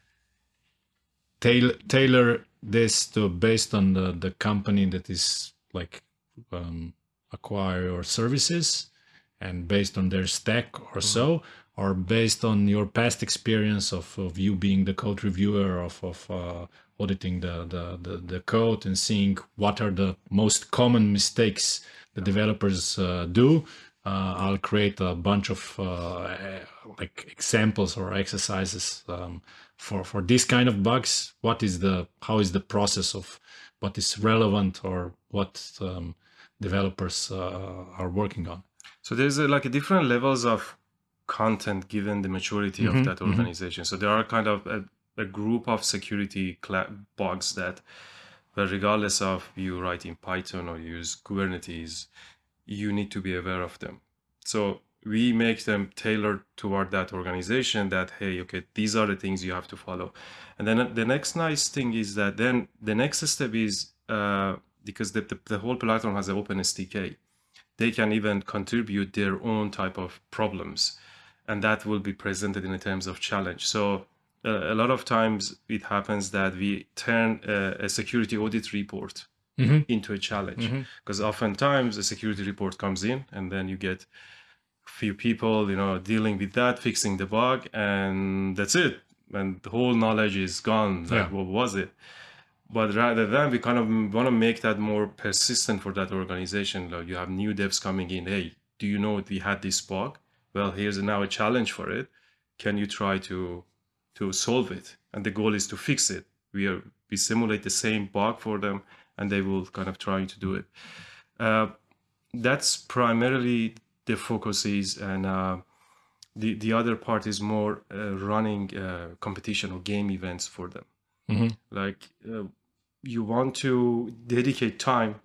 tailor tailor this to based on the the company that is like um, acquire your services, and based on their stack or mm-hmm. so, or based on your past experience of, of you being the code reviewer of of uh, auditing the, the the the code and seeing what are the most common mistakes the developers uh, do. Uh, I'll create a bunch of uh, like examples or exercises um, for for this kind of bugs. What is the how is the process of what is relevant or what um, developers uh, are working on? So there's a, like a different levels of content given the maturity mm-hmm, of that organization. Mm-hmm. So there are kind of a, a group of security cl- bugs that, but regardless of you write in Python or use Kubernetes, you need to be aware of them. So we make them tailored toward that organization that, hey, okay, these are the things you have to follow. And then the next nice thing is that then the next step is, uh, because the, the, the whole platform has an open S D K, they can even contribute their own type of problems. And that will be presented in terms of challenge. So uh, a lot of times it happens that we turn a, a security audit report mm-hmm. into a challenge. Because mm-hmm. oftentimes a security report comes in and then you get few people, you know, dealing with that, fixing the bug, and that's it. And the whole knowledge is gone. Like, yeah. what was it? But rather than we kind of want to make that more persistent for that organization. Like you have new devs coming in. Hey, do you know we had this bug? Well, here's now a challenge for it. Can you try to to solve it? And the goal is to fix it. We are we simulate the same bug for them, and they will kind of try to do it. Uh, that's primarily the focus is, and uh, the the other part is more uh, running uh, competition or game events for them. Mm-hmm. Like uh, you want to dedicate time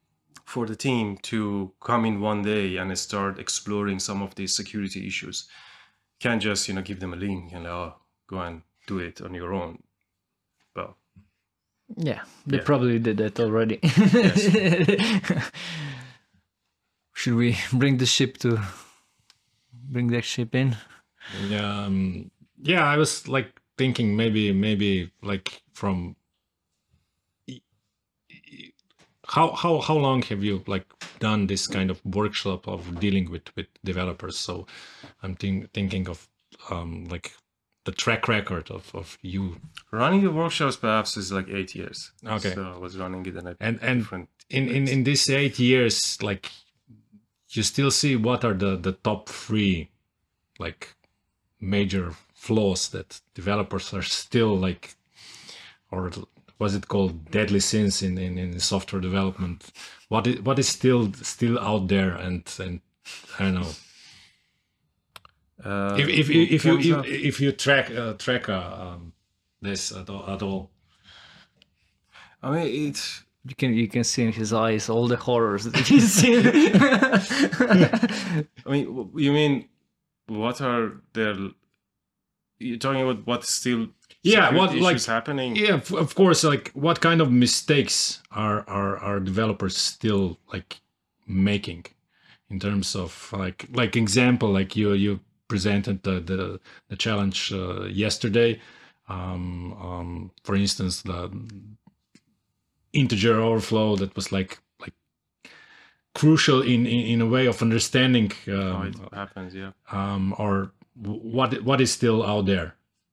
for the team to come in one day and start exploring some of these security issues. Can't just, you know, give them a link and oh, go and do it on your own. Well, yeah, they yeah. probably did that already. Should we bring the ship to bring that ship in? Yeah, um, yeah. I was like thinking maybe, maybe like from how how how long have you like done this kind of workshop of dealing with with developers? So I'm think, thinking of um, like the track record of of you running the workshops. Perhaps is like eight years. Okay, so I was running it in a and and different in in in these eight years, like. You still see what are the, the top three like major flaws that developers are still like, or was it called deadly sins in, in, in software development? What is what is still still out there and and I don't know. Uh, if if if, if you if, if you track uh, track uh, um, this at all, at all. I mean it's. You can you can see in his eyes all the horrors that he's seen. I mean, you mean what are there? You're talking about what's still yeah, what like happening? Yeah, of course. Like, what kind of mistakes are are are developers still like making in terms of like like example? Like you you presented the the, the challenge uh, yesterday. Um, um, for instance, the integer overflow that was like like crucial in in, in a way of understanding um, how it happens, yeah. Um, or what what is still out there?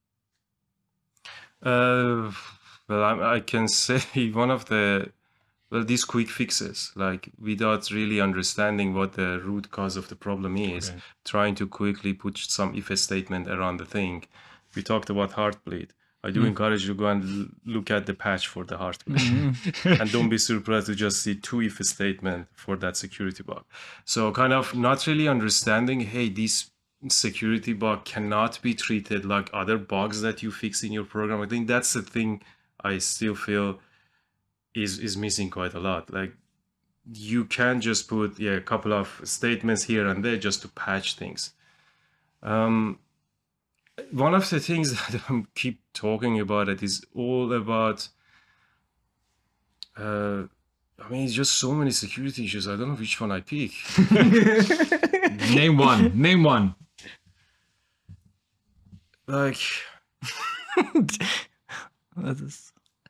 Uh, well, I, I can say one of the well these quick fixes, like without really understanding what the root cause of the problem is, okay. Trying to quickly put some if statement around the thing. We talked about Heartbleed. I do mm. encourage you to go and l- look at the patch for the hardware. Mm-hmm. And don't be surprised to just see two if statement for that security bug. So kind of not really understanding, hey, this security bug cannot be treated like other bugs that you fix in your program. I think that's the thing I still feel is, is missing quite a lot. Like you can't just put yeah, a couple of statements here and there just to patch things. Um, One of the things that I keep talking about it is all about, uh, I mean, it's just so many security issues. I don't know which one I pick. Name one. Name one. Like, that is...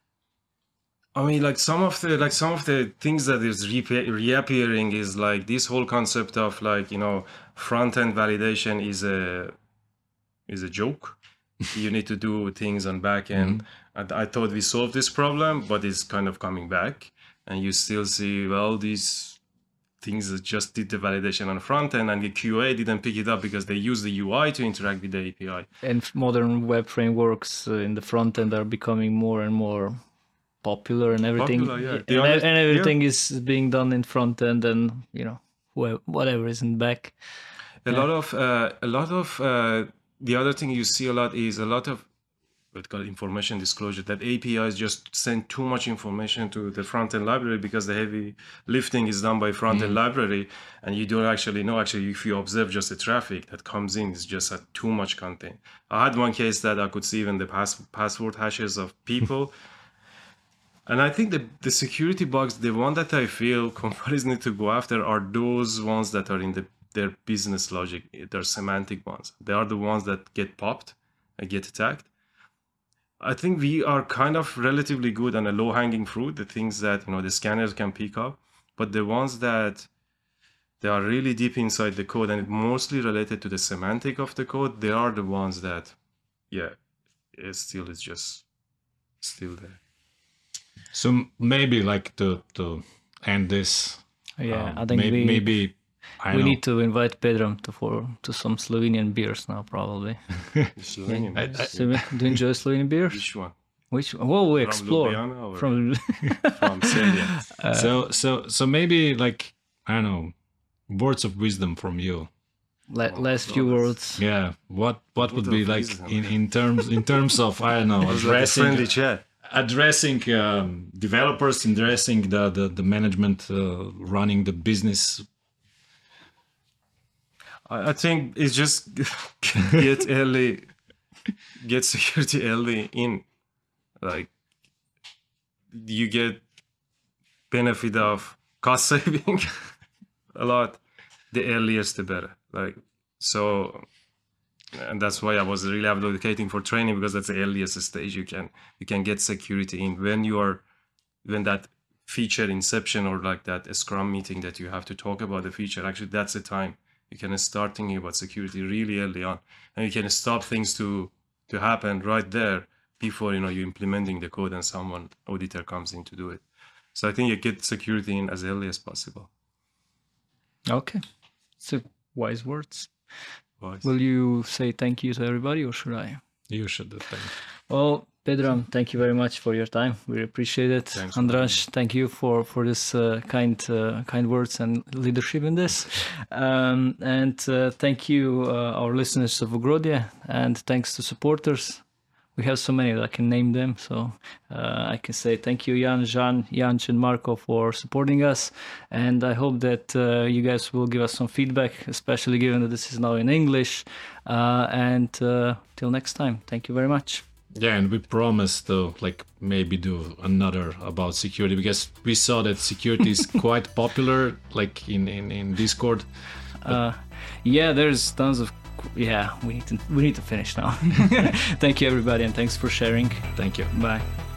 I mean, like some of the like some of the things that is re- reappearing is like this whole concept of like you know front end validation is a is a joke. You need to do things on back end. Mm-hmm. And I thought we solved this problem, but it's kind of coming back. And you still see, well, these things that just did the validation on the front end and the Q A didn't pick it up because they use the U I to interact with the A P I. And modern web frameworks uh, in the front end are becoming more and more popular and everything. Popular, yeah. and, honest, and everything yeah. is being done in front end and, you know, whatever is in back. A yeah. lot of, uh, a lot of, uh, the other thing you see a lot is a lot of what's called information disclosure, that A P Is just send too much information to the front-end library because the heavy lifting is done by front-end mm. library, and you don't actually know, actually, if you observe just the traffic that comes in, it's just uh, too much content. I had one case that I could see even the pass- password hashes of people. And I think the, the security bugs, the one that I feel companies need to go after are those ones that are in the their business logic, they're semantic ones. They are the ones that get popped and get attacked. I think we are kind of relatively good on a low-hanging fruit, the things that you know the scanners can pick up, but the ones that they are really deep inside the code and mostly related to the semantic of the code, they are the ones that, yeah, it still is just still there. So maybe like to to end this, yeah, um, I think maybe. we... maybe I we know. need to invite Pedram to for to some Slovenian beers now, probably. Slovenian I, I, do you enjoy Slovenian beers? Which one? Which one? Well, we explore from from Serbia. Uh, so so so maybe like I don't know, words of wisdom from you. La- oh, last few words. Yeah. What what would be like in, in terms in terms of I don't know addressing friendly chat. addressing um, developers, addressing the the, the management, uh, running the business. I think it's just get early, get security early in. Like you get benefit of cost saving a lot. The earliest, the better. Like so, and that's why I was really advocating for training, because that's the earliest stage you can you can get security in when you are when that feature inception or like that Scrum meeting that you have to talk about the feature. Actually, that's the time. You can start thinking about security really early on, and you can stop things to to happen right there before you know you're implementing the code and someone auditor comes in to do it. So I think you get security in as early as possible. Okay, so wise words. Wise. Will you say thank you to everybody, or should I? You should do thank. Well, Pedram, thank you very much for your time. We appreciate it. Thanks, Andras, thank you for for this uh, kind uh, kind words and leadership in this. Um, and uh, thank you, uh, our listeners of Ogrodje, and thanks to supporters. We have so many that I can name them. So uh, I can say thank you, Jan, Jean, Janč, and Marco for supporting us. And I hope that uh, you guys will give us some feedback, especially given that this is now in English. Uh, and uh, till next time, thank you very much. Yeah, and we promise to like maybe do another about security, because we saw that security is quite popular, like in, in, in Discord. Uh, yeah, there's tons of yeah. We need to we need to finish now. Thank you everybody, and thanks for sharing. Thank you. Bye.